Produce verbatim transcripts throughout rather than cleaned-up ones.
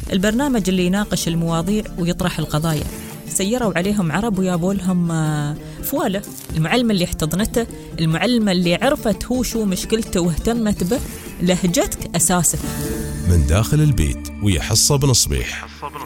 البرنامج اللي يناقش المواضيع ويطرح القضايا. سيروا عليهم عرب ويابوا لهم فوالة. المعلمة اللي احتضنته، المعلمة اللي عرفت هو شو مشكلته واهتمت به، لهجتك أساسك. من داخل البيت ويا حصة بنصبيح.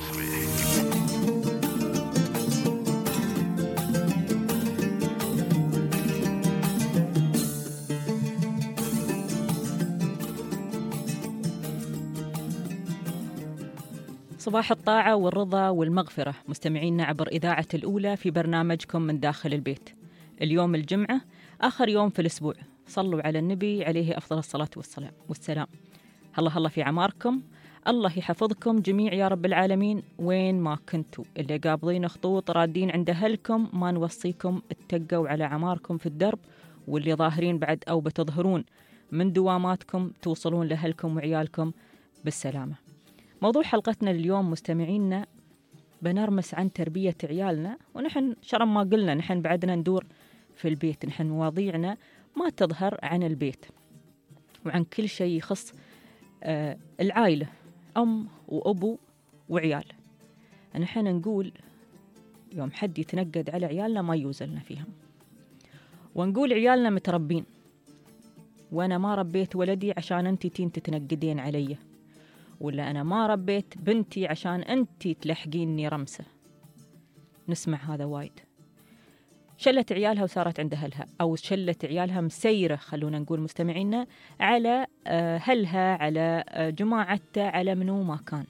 صباح الطاعة والرضا والمغفرة مستمعينا عبر إذاعة الأولى في برنامجكم من داخل البيت. اليوم الجمعة، آخر يوم في الأسبوع. صلوا على النبي عليه أفضل الصلاة والسلام والسلام. الله الله في عماركم، الله يحفظكم جميع يا رب العالمين. وين ما كنتوا، اللي قابضين خطوط رادين عند أهلكم، ما نوصيكم اتقوا على عماركم في الدرب، واللي ظاهرين بعد أو بتظهرون من دواماتكم توصلون لأهلكم وعيالكم بالسلامة. موضوع حلقتنا اليوم مستمعينا بنرمس عن تربية عيالنا، ونحن شرم ما قلنا نحن بعدنا ندور في البيت. نحن مواضيعنا ما تظهر عن البيت وعن كل شيء يخص آه العائلة، أم وأبو وعيال. نحن نقول يوم حد يتنقد على عيالنا ما يوزلنا فيهم، ونقول عيالنا متربين، وأنا ما ربيت ولدي عشان أنتي تين تتنقدين علي، ولا أنا ما ربيت بنتي عشان أنتي تلحقيني رمسة. نسمع هذا وايد. شلت عيالها وصارت عند أهلها، أو شلت عيالها مسيرة، خلونا نقول مستمعينا، على أهلها، على جماعتها، على منو ما كان.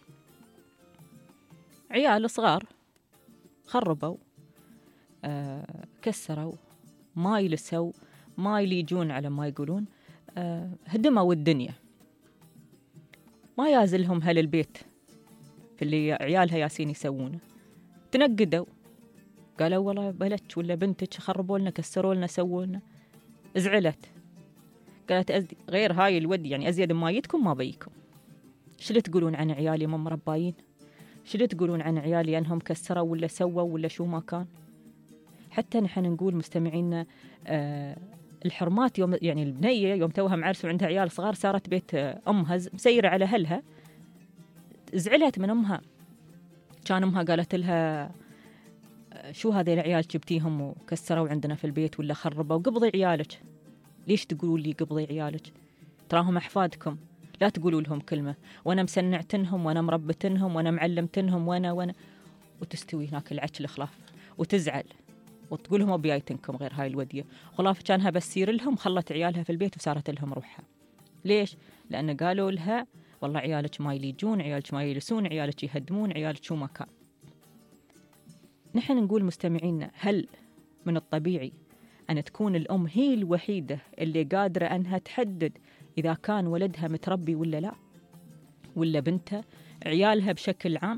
عيال صغار خربوا، كسروا، ما يلسوا، ما يليجون على ما يقولون، هدموا الدنيا. ما يازلهم هل البيت في اللي عيالها ياسين يسوونه. تنقدوا، قالوا والله بلتك ولا بنتك خربوا لنا، كسروا لنا، سووا لنا. زعلت، قالت أزدي غير هاي الود، يعني أزيد ما يدكم ما بيكم. شو اللي تقولون عن عيالي ما مرباين؟ شو اللي تقولون عن عيالي أنهم كسروا ولا سووا ولا شو ما كان؟ حتى نحن نقول مستمعينا آه الحرمات، يوم يعني البنية يوم توها معرس وعندها عيال صغار، صارت بيت أمها مسيرة على أهلها. زعلت من أمها، كان أمها قالت لها شو هذه العيال جبتيهم وكسروا عندنا في البيت ولا خربوا؟ قبضي عيالك. ليش تقولوا لي قبضي عيالك؟ تراهم أحفادكم، لا تقولوا لهم كلمة، وأنا مسنعتنهم وأنا مربتنهم وأنا معلمتنهم وأنا وأنا وتستوي هناك العش الخلاف وتزعل وتقول لهم بيايتنكم غير هاي الودية. خلاف كانها بسير لهم، خلت عيالها في البيت وصارت لهم روحها. ليش؟ لأن قالوا لها والله عيالك ما يليجون، عيالك ما يلسون، عيالك يهدمون، عيالك شو ما كان. نحن نقول مستمعينا، هل من الطبيعي أن تكون الأم هي الوحيدة اللي قادرة أنها تحدد إذا كان ولدها متربي ولا لا، ولا بنتها، عيالها بشكل عام؟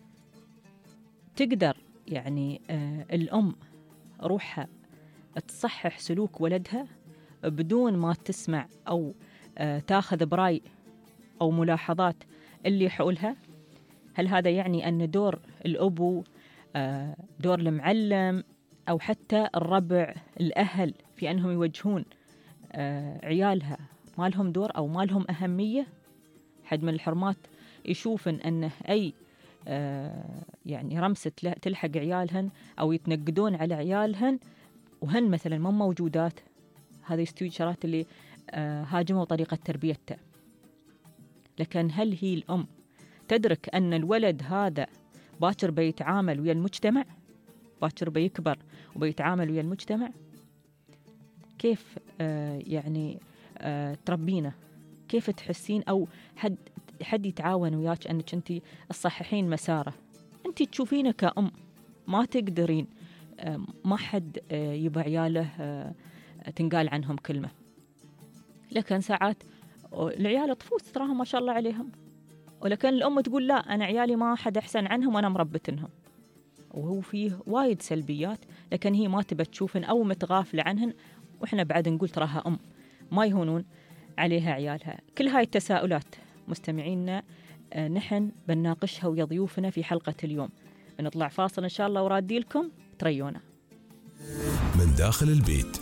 تقدر يعني آه الأم روحها تصحح سلوك ولدها بدون ما تسمع أو آه تاخذ برأي أو ملاحظات اللي حولها؟ هل هذا يعني أن دور الأبو، آه دور المعلم، أو حتى الربع، الأهل، في أنهم يوجهون آه عيالها ما لهم دور أو ما لهم أهمية؟ حد من الحرمات يشوفن أنه أي آه يعني رمسة تلحق عيالهن أو يتنقدون على عيالهن وهن مثلا ما موجودات، هذا يستوي شرات اللي آه هاجموا طريقة تربيته. لكن هل هي الأم تدرك أن الولد هذا باكر بيتعامل ويا المجتمع، باكر بيكبر وبيتعامل ويا المجتمع؟ كيف آه يعني آه تربينه؟ كيف تحسين أو حد حد يتعاون وياك أنك أنت تصححين مساره؟ أنت تشوفينه كأم ما تقدرين، آه ما حد آه يبقى عياله آه تنقال عنهم كلمة. لكن ساعات العيال طفوس تراهم ما شاء الله عليهم، ولكن الأم تقول لا أنا عيالي ما حد أحسن عنهم وأنا مربتنهم، وهو فيه وايد سلبيات، لكن هي ما تبى تشوفن أو متغافلة عنهن. وإحنا بعد نقول تراها أم ما يهونون عليها عيالها. كل هاي التساؤلات مستمعينا آه نحن بنناقشها ويا ضيوفنا في حلقة اليوم. بنطلع فاصل إن شاء الله ورادي لكم تريونا. من داخل البيت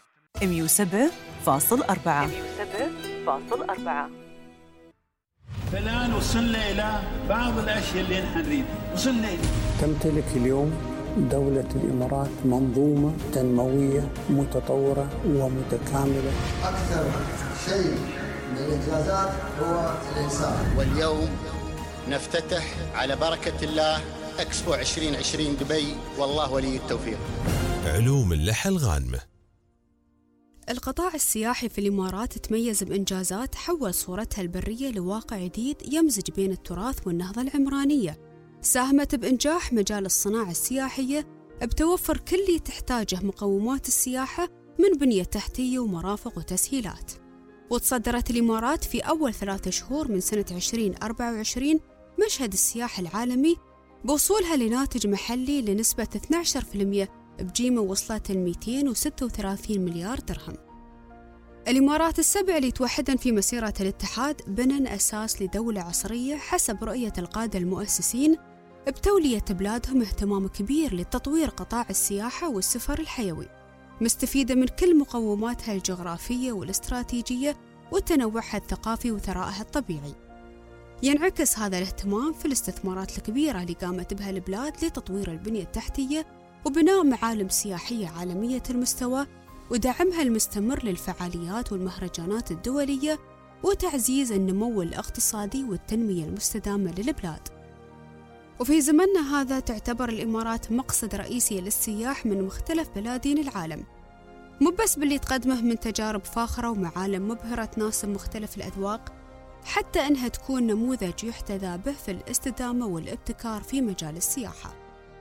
مية وسبعة فاصل أربعة. مية وسبعة فاصل أربعة. فالآن وصلنا إلى بعض الأشياء اللي نحن نريد وصلنا إليه. تمتلك اليوم دولة الإمارات منظومة تنموية متطورة ومتكاملة. أكثر شيء من الإنجازات هو الإنسان. واليوم نفتتح على بركة الله إكسبو عشرين عشرين دبي، والله ولي التوفيق. علوم اللحى الغانمة. القطاع السياحي في الإمارات تميز بإنجازات حول صورتها البرية لواقع جديد يمزج بين التراث والنهضة العمرانية. ساهمت بإنجاح مجال الصناعة السياحية بتوفر كل اللي تحتاجه مقومات السياحة من بنية تحتية ومرافق وتسهيلات. وتصدرت الإمارات في أول ثلاثة شهور من سنة عشرين أربعة وعشرين مشهد السياحة العالمي بوصولها لناتج محلي لنسبة اثني عشر بالمئة بجيمة وصلت ل مئتين وستة وثلاثين مليار درهم. الإمارات السبع اللي توحدن في مسيرة الاتحاد بنن أساس لدولة عصرية حسب رؤية القادة المؤسسين بتولية بلادهم اهتمام كبير لتطوير قطاع السياحة والسفر الحيوي، مستفيدة من كل مقوماتها الجغرافية والاستراتيجية وتنوعها الثقافي وثرائها الطبيعي. ينعكس هذا الاهتمام في الاستثمارات الكبيرة اللي قامت بها البلاد لتطوير البنية التحتية وبناء معالم سياحية عالمية المستوى ودعمها المستمر للفعاليات والمهرجانات الدولية وتعزيز النمو الاقتصادي والتنمية المستدامة للبلاد. وفي زمننا هذا تعتبر الإمارات مقصد رئيسي للسياح من مختلف بلادين العالم، مو بس باللي تقدمه من تجارب فاخرة ومعالم مبهرة تناسب مختلف الأذواق، حتى أنها تكون نموذج يحتذى به في الاستدامة والابتكار في مجال السياحة.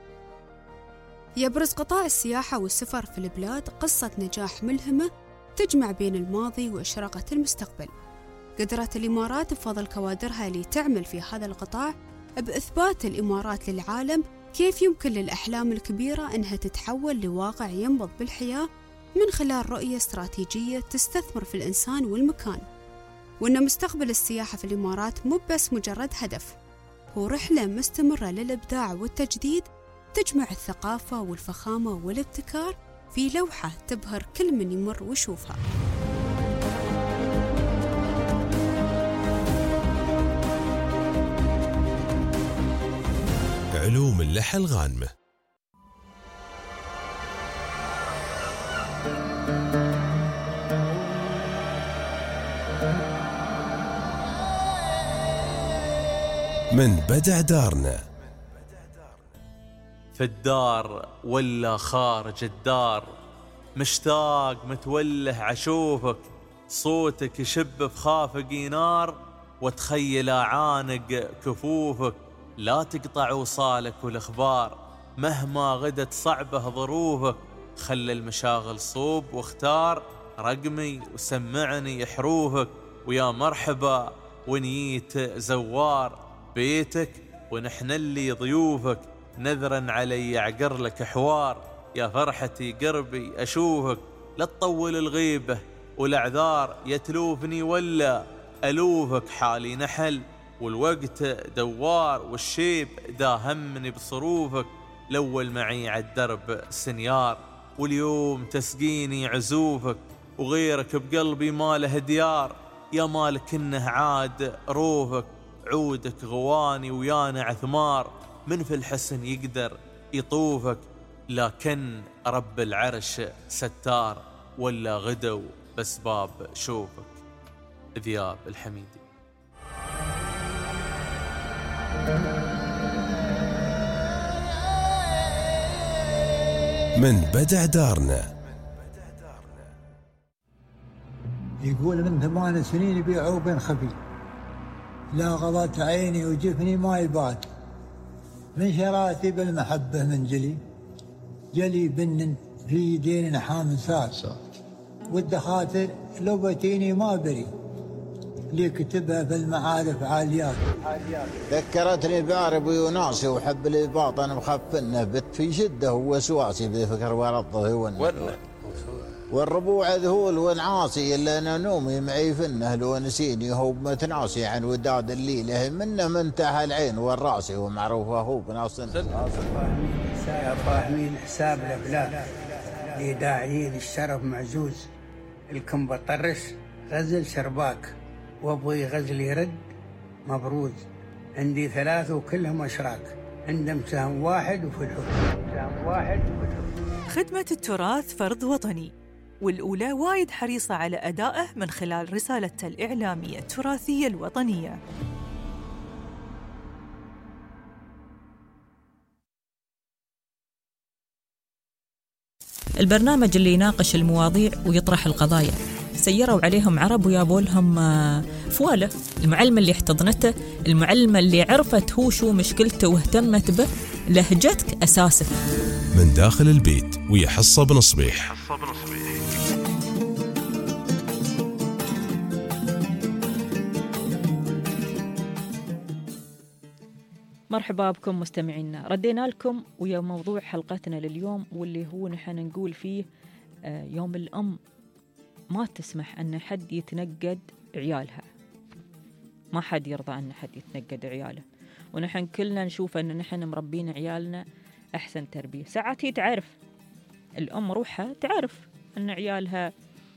يبرز قطاع السياحة والسفر في البلاد قصة نجاح ملهمة تجمع بين الماضي وإشراقة المستقبل. قدرت الإمارات بفضل كوادرها اللي تعمل في هذا القطاع بإثبات الإمارات للعالم كيف يمكن للأحلام الكبيرة أنها تتحول لواقع ينبض بالحياة من خلال رؤية استراتيجية تستثمر في الإنسان والمكان، وأن مستقبل السياحة في الإمارات مو بس مجرد هدف، هو رحلة مستمرة للإبداع والتجديد تجمع الثقافة والفخامة والابتكار في لوحة تبهر كل من يمر ويشوفها. علوم اللحى الغانمة. من بدع دارنا. في الدار ولا خارج الدار، مشتاق متوله عشوفك، صوتك يشب بخافقي نار، وتخيل اعانق كفوفك. لا تقطع وصالك والاخبار مهما غدت صعبه ظروفك، خلى المشاغل صوب واختار رقمي وسمعني حروفك. ويا مرحبا ونيت زوار بيتك ونحن اللي ضيوفك، نذرا علي عقر لك حوار، يا فرحتي قربي أشوفك. لا تطول الغيبة والأعذار، يتلوفني ولا ألوفك. حالي نحل والوقت دوار، والشيب داهمني بصروفك. الأول معي عالدرب سنيار، واليوم تسقيني عزوفك. وغيرك بقلبي ما له ديار، يا مالك إنه عاد روفك. عودك غواني ويانا عثمار، من في الحسن يقدر يطوفك. لكن رب العرش ستار، ولا غدو بسباب شوفك. ذياب الحميدي. من بدع دارنا. يقول من ثمان سنين يبيعوا بين خفي، لا غضت عيني وجفني ما يبات، من شراتي بالمحبة من جلي، جلي بن في دين حام ساس، والدخاتر لو بتيني ما بري، اللي كتبها في المعارف عاليات. ذكرتني بعربي وناصي وحب الباطن مخفنه، بت في شده ووسواسي بفكر ورطه ون والربوع ذهول والعاصي، الا انا نومي معي فنه، لو نسيني هو متناسي عن وداد الليله، منه منتهى العين والراسي، ومعروفه هو بناصن. فاهمين حساب الافلاك اللي داعيين الشرف معزوز، الكم بطرش غزل شرباك، وابغي غزل يرد مبروز. عندي ثلاثة وكلهم أشراك، عندهم سهم واحد وفي الحكم سهم واحد وفي الحكم. خدمة التراث فرض وطني، والأولى وايد حريصة على أدائه من خلال رسالتها الإعلامية التراثية الوطنية. البرنامج اللي يناقش المواضيع ويطرح القضايا، سيروا عليهم عرب ويابوا لهم فوالة. المعلمة اللي احتضنته، المعلمة اللي عرفت هو شو مشكلته واهتمت به، لهجتك أساسك. من داخل البيت ويا حصة بن صبيح. مرحبا بكم مستمعينا، ردينا لكم ويا موضوع حلقتنا لليوم، واللي هو نحن نقول فيه يوم الأم ما تسمح أن حد يتنقد عيالها. ما حد يرضى أن حد يتنقد عياله، ونحن كلنا نشوف أن نحن مربين عيالنا أحسن تربية. ساعات هي تعرف، الأم روحها تعرف أن عيالها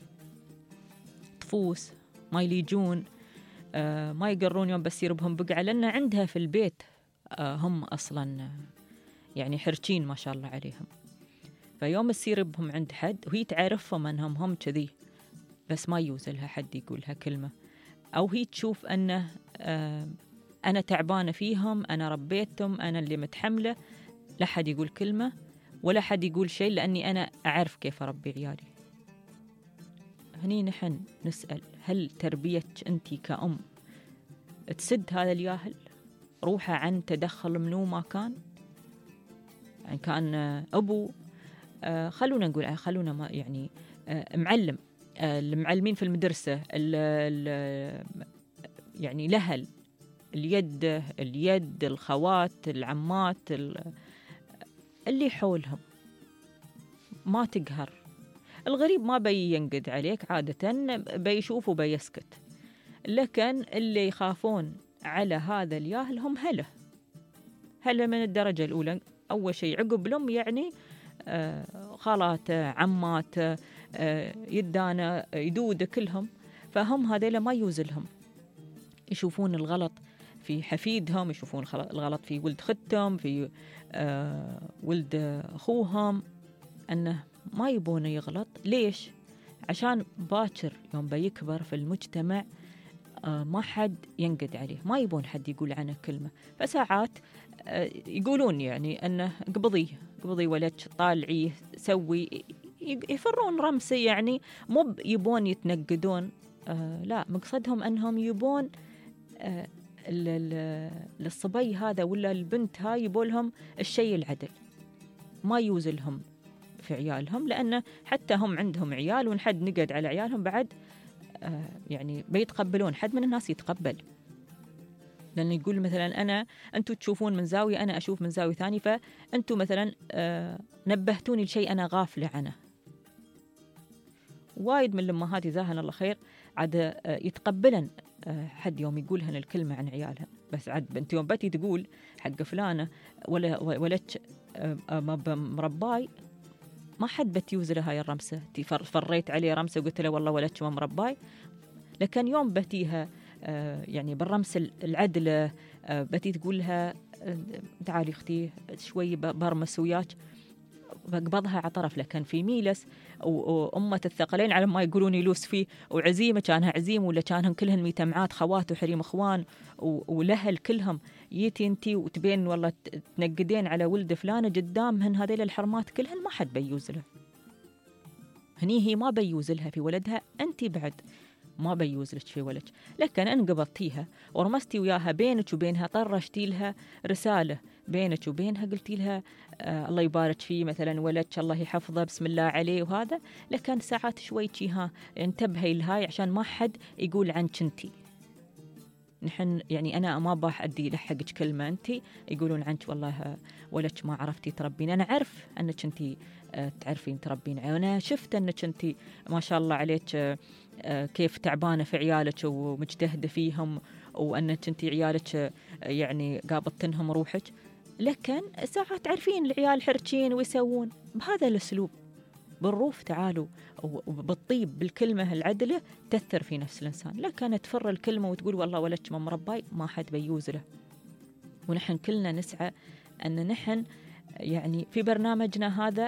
طفوس، ما يليجون، آه ما يقرون يوم بس يربهم بقعة، لأن عندها في البيت آه هم أصلا يعني حرشين ما شاء الله عليهم. فيوم تصير بهم عند حد وهي تعرفهم أنهم هم كذي، بس ما يوزلها حد يقولها كلمة، أو هي تشوف أنه آه أنا تعبانة فيهم، أنا ربيتهم، أنا اللي متحملة، لا حد يقول كلمة ولا حد يقول شيء، لأني أنا أعرف كيف أربي عيالي. هني نحن نسأل، هل تربيتك أنت كأم تسد هذا الياهل؟ روحه عن تدخل منو ما كان، يعني كان أبو آه خلونا نقول خلونا ما يعني آه معلم، آه المعلمين في المدرسة، ال ال يعني الأهل، اليد اليد الخوات العمات اللي حولهم، ما تقهر. الغريب ما بي ينقد عليك عادة، بيشوف وبيسكت، لكن اللي يخافون على هذا الياهل هم هله هله من الدرجة الأولى. أول شيء عقب لهم يعني آه خالاته، عماته، آه يدانا، يدوده، كلهم. فهم هذيلا ما يوزلهم، يشوفون الغلط في حفيدهم، يشوفون الغلط في ولد ختهم، في آه ولد أخوهم، أنه ما يبونه يغلط. ليش؟ عشان باكر يوم بيكبر في المجتمع آه ما حد ينقد عليه، ما يبون حد يقول عنه كلمة. فساعات آه يقولون يعني أنه قبضي قبضي ولدك، طالعيه، سوي، يفرون رمسي، يعني مو يبون يتنقدون، آه لا، مقصدهم أنهم يبون آه للصبي هذا ولا البنت هاي يبولهم الشيء العدل، ما يوزلهم في عيالهم، لأن حتى هم عندهم عيال، ونحد نقد على عيالهم بعد آه يعني بيتقبلون، حد من الناس يتقبل، لأنه يقول مثلا أنا أنتوا تشوفون من زاوية، أنا أشوف من زاوية ثانية، فأنتوا مثلا آه نبهتوني لشيء أنا غافلة عنه. وايد من الأمهات جزاهن الله خير عاد آه يتقبلن آه حد يوم يقولهن الكلمة عن عيالها، بس عاد بنت يوم بتي تقول حق فلانة ولا ولدك آه مرباي، ما حد بتيوزله هاي الرمسة، فريت عليه رمسة وقلت له والله ولدك ما مرباي. لكن يوم بتيها آه يعني بالرمس العدلة، آه بتي تقول لها آه تعالي اختي شوي برمس وياك، بقبضها عطرف. لكن في ميلس وأمة الثقلين على ما يقولون يلوس فيه، وعزيمة كانها عزيم ولا كانهم كلهن ميتمعات خوات وحريم اخوان ولهل كلهم، يتي انتي وتبين والله تنقدين على ولد فلانة قدامهن هذيل الحرمات كلهن، ما حد بيوزلها. هني هي ما بيوزلها في ولدها، انتي بعد ما بيوزلك في ولدك. لكن ان قبضتيها ورمستي وياها بينك وبينها، طرشتي لها رسالة بينك وبينها، قلتي لها آه الله يبارك فيه مثلا، ولدك الله يحفظه، بسم الله عليه وهذا. لكن ساعات شوي ها انتبهي لهاي عشان ما حد يقول عنك انتي. نحن يعني أنا ما باح أدي لحقك كلمة أنتي يقولون عنك والله ولدك ما عرفتي تربين. أنا أعرف أنك أنتي تعرفين تربين، أنا شفت أنك أنتي ما شاء الله عليك كيف تعبانة في عيالك ومجتهدة فيهم، وأنك أنتي عيالك يعني قابضتنهم روحك. لكن ساعات تعرفين العيال حركين ويسوون بهذا الأسلوب، بالروف تعالوا، وبالطيب بالكلمة العدلة تأثر في نفس الإنسان. لا كانت تفر الكلمة وتقول والله ولدك ما مرباي، ما حد بيوز له. ونحن كلنا نسعى أن نحن يعني في برنامجنا هذا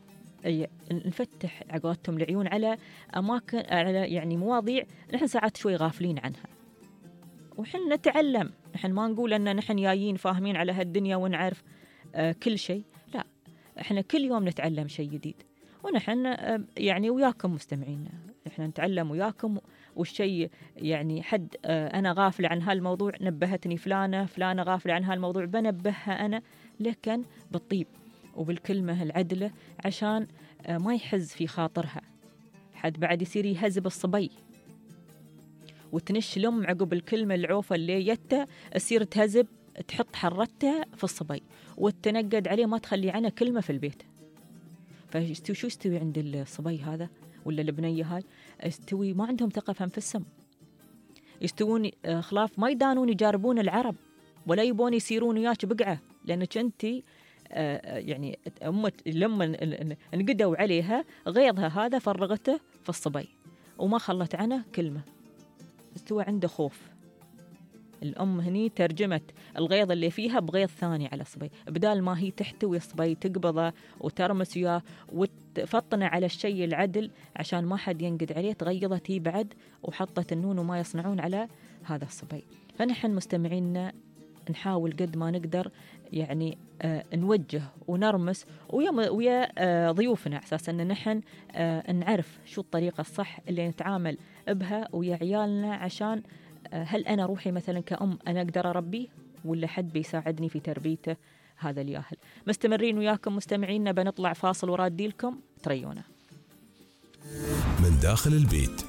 نفتح عقاتهم العيون على أماكن، على يعني مواضيع نحن ساعات شوي غافلين عنها، وحن نتعلم. نحن ما نقول أن نحن جايين فاهمين على هالدنيا ونعرف آه كل شيء، لا، إحنا كل يوم نتعلم شيء جديد. ونحن آه يعني وياكم مستمعينا، إحنا نتعلم وياكم. والشيء يعني حد آه أنا غافلة عن هالموضوع نبهتني فلانة، فلانة غافلة عن هالموضوع بنبهها أنا، لكن بالطيب وبالكلمة العدلة عشان آه ما يحز في خاطرها. حد بعد يصير يهزب الصبي وتنش لم عقب الكلمة العوفة اللي يته، يصير تهزب تحط حرتها في الصبي وتنقد عليه، ما تخلي عنه كلمة في البيت. فشو شو يستوي عند الصبي هذا ولا البنية هاي؟ يستوي ما عندهم ثقة في أنفسهم، يستوون خلاف، ما يدانون يجاربون العرب ولا يبون يصيرون وياك بقعة، لأنك أنتي يعني أمة لما انقدوا عليها غيظها هذا فرغته في الصبي وما خلت عنه كلمة، استوى عنده خوف. الأم هني ترجمت الغيظ اللي فيها بغيظ ثاني على الصبي، بدال ما هي تحتوي الصبي تقبضه وترمس وياه وتفطنه على الشيء العدل عشان ما حد ينقد عليه، تغيظت هي بعد وحطت النون وما يصنعون على هذا الصبي. فنحن مستمعينا نحاول قد ما نقدر يعني آه نوجه ونرمس ويا, ويا آه ضيوفنا، على أساس أن نحن آه نعرف شو الطريقة الصح اللي نتعامل بها ويا عيالنا، عشان آه هل أنا روحي مثلا كأم أنا أقدر أربيه ولا حد بيساعدني في تربيته هذا الياهل. مستمرين وياكم مستمعينا، بنطلع فاصل وراد لكم تريونا. من داخل البيت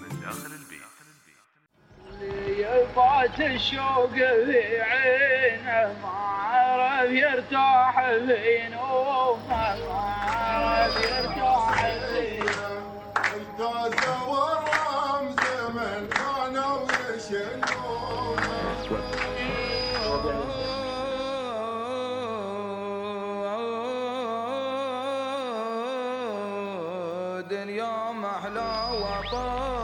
يفات الشوق في عينه، ما عرف يرتاح في نومه، ما عرف يرتاح في نومه. الكاسة والرمز من كانوا يشلونه، دنيا محلى وطن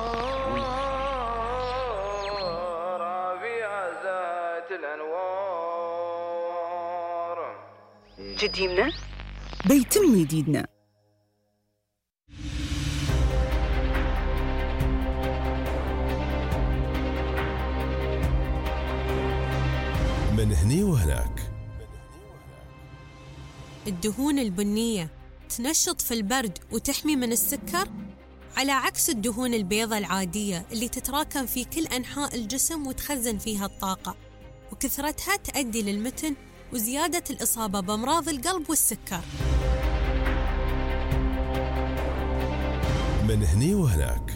جديدنا بيتم جديدنا. من هني وهناك. الدهون البنية تنشط في البرد وتحمي من السكر، على عكس الدهون البيضاء العادية اللي تتراكم في كل أنحاء الجسم وتخزن فيها الطاقة، وكثرتها تؤدي للمتن وزيادة الإصابة بأمراض القلب والسكر. من هني وهناك.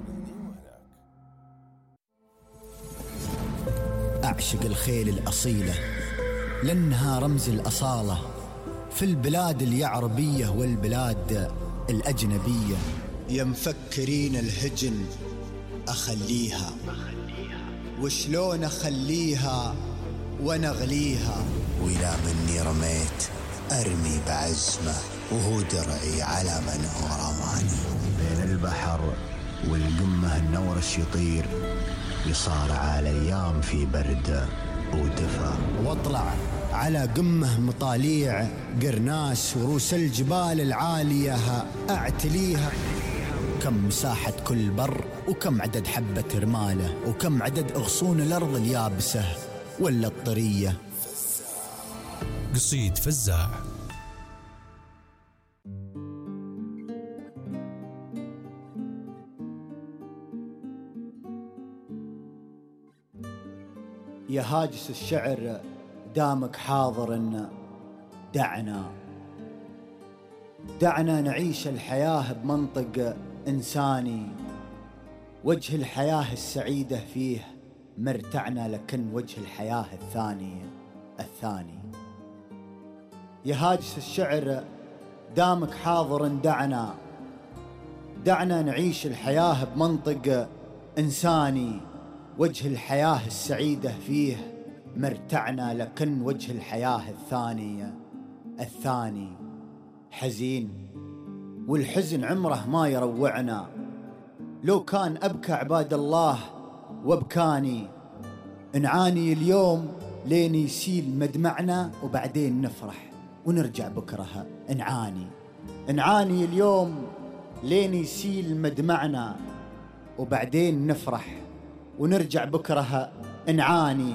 أعشق الخيل الأصيلة لأنها رمز الأصالة في البلاد اليعربية والبلاد الأجنبية. يا مفكرين الهجن أخليها، وشلون أخليها ونغليها، وإلى مني رميت أرمي بعزمه، وهو درعي على من هو رماني. بين البحر والقمة النورش يطير، يصارع الأيام في برد ودفا. واطلع على قمة مطاليع قرناس وروس الجبال العالية أعتليها. كم مساحة كل بر، وكم عدد حبة رماله، وكم عدد أغصون الأرض اليابسة ولا الطرية. قصيد فزاع. يا هاجس الشعر دامك حاضر، دعنا دعنا نعيش الحياة بمنطق إنساني، وجه الحياة السعيدة فيه مرتعنا، لكن وجه الحياة الثاني الثاني. يا هاجس الشعر دامك حاضر، دعنا دعنا نعيش الحياة بمنطق إنساني، وجه الحياة السعيدة فيه مرتعنا، لكن وجه الحياة الثاني الثاني حزين. والحزن عمره ما يروعنا. لو كان أبكى عباد الله وابكاني، نعاني اليوم لين يسيل مدمعنا وبعدين نفرح ونرجع بكرة نعاني. نعاني اليوم لين يسيل مدمعنا وبعدين نفرح ونرجع بكرة نعاني.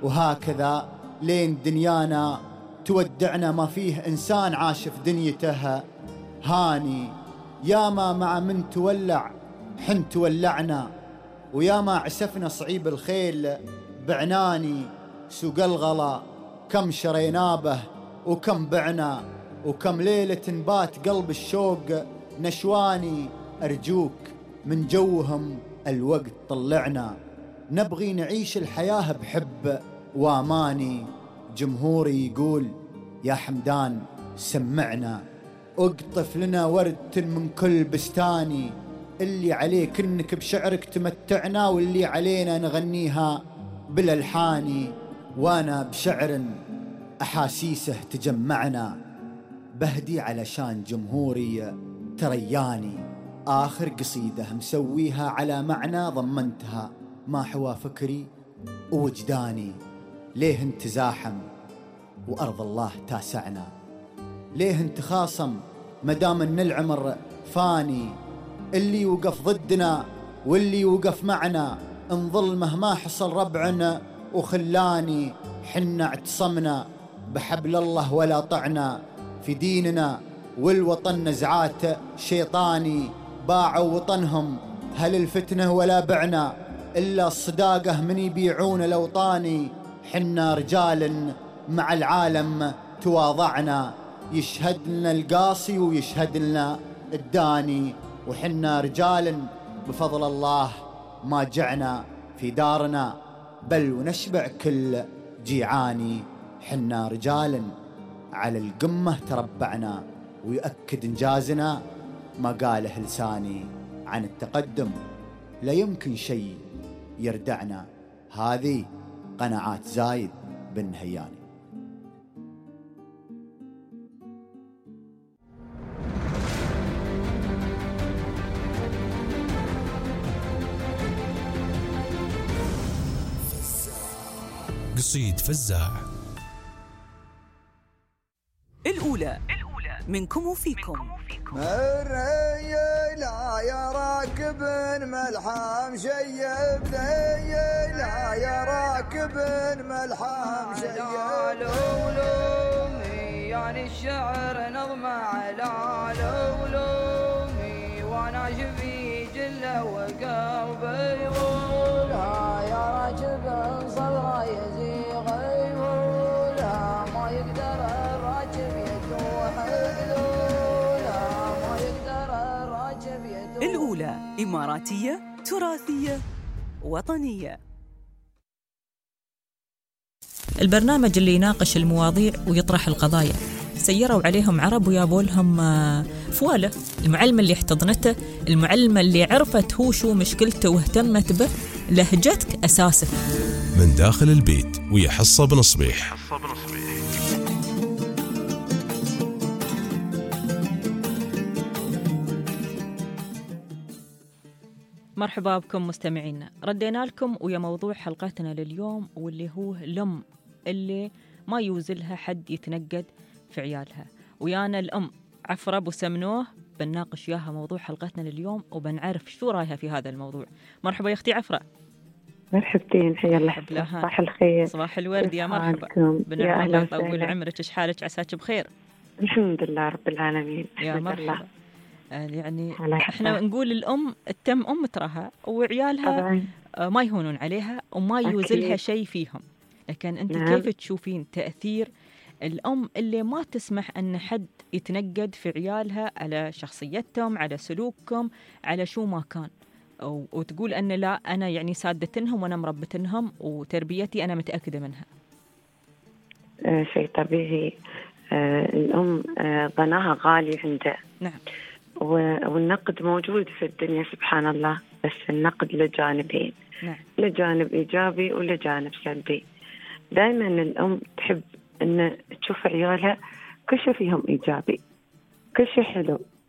وهكذا لين دنيانا تودعنا، ما فيه إنسان عاش في دنيته هاني. ياما مع من تولع حن تولعنا، وياما عسفنا صعيب الخيل بعناني. سوق الغلا كم شرينا به وكم بعنا، وكم ليلة نبات قلب الشوق نشواني. أرجوك من جوهم الوقت طلعنا، نبغي نعيش الحياة بحب واماني. جمهوري يقول يا حمدان سمعنا، اقطف لنا ورد من كل بستاني. اللي عليك انك بشعرك تمتعنا، واللي علينا نغنيها بالالحاني. وانا بشعر احاسيسه تجمعنا، بهدي علشان جمهوري ترياني. اخر قصيدة مسويها على معنى ضمنتها ما حوا فكري ووجداني. ليه انت زاحم وارض الله تاسعنا؟ ليه انت خاصم مدام ان العمر فاني؟ اللي وقف ضدنا واللي وقف معنا، انظل مهما حصل ربعنا وخلاني. حنا اعتصمنا بحبل الله ولا طعنا في ديننا، والوطن نزعات شيطاني. باعوا وطنهم هل الفتنة ولا بعنا، إلا الصداقة من يبيعون الأوطاني. حنا رجال مع العالم تواضعنا، يشهد لنا القاصي ويشهد لنا الداني. وحنا رجال بفضل الله ما جعنا في دارنا، بل ونشبع كل جيعاني. حنا رجال على القمة تربعنا، ويؤكد إنجازنا ما قاله لساني. عن التقدم لا يمكن شيء يردعنا، هذه قناعات زايد بن هياني. قصيد فزاع. الأولى منكم وفيكم. الريلا يا راكب ملحم شيب، لا يا راكب ملحم شيب. لولومي يعني الشعر نظم على لولومي، وانا شفي جله وقلبي يقولها يا راكب صدره يزيغ يقولها ما يقدر الراكب يتوح. الأولى إماراتية تراثية وطنية. البرنامج اللي يناقش المواضيع ويطرح القضايا. سيروا عليهم عرب ويابوا لهم فوالة. المعلمة اللي احتضنته، المعلمة اللي عرفت هو شو مشكلته واهتمت به، لهجتك أساسك. من داخل البيت ويا حصة بن صبيح. مرحبا بكم مستمعينا، ردينا لكم ويا موضوع حلقتنا لليوم، واللي هو الأم اللي ما يوزلها حد يتنقد في عيالها. ويانا الأم عفرة أبو سمنوه بنناقش وياها موضوع حلقتنا لليوم، وبنعرف شو رايها في هذا الموضوع. مرحبا يا أختي عفرة. مرحبتين، حيا الله. صباح الخير. صباح الورد، يا مرحبا. بنعم الله يطول عمرك، إيش حالك؟ عساك بخير؟ الحمد لله رب العالمين. يا مرحبا. يعني احنا نقول الأم التم أم تراها، وعيالها طبعاً ما يهونون عليها وما يوزلها شيء فيهم. لكن أنت نعم. كيف تشوفين تأثير الأم اللي ما تسمح أن حد يتنقد في عيالها على شخصيتهم، على سلوكهم، على شو ما كان، وتقول أن لا أنا يعني سادتنهم وأنا مربتنهم وتربيتي أنا متأكدة منها؟ آه شيء طبيعي. آه الأم آه ضناها غالي عنده. نعم. والنقد موجود في الدنيا سبحان الله، بس النقد له جانبين. نعم. له جانب إيجابي وله جانب سلبي. دائما الأم تحب أن تشوف عيالها كل شيء فيهم إيجابي، كل شيء حلو.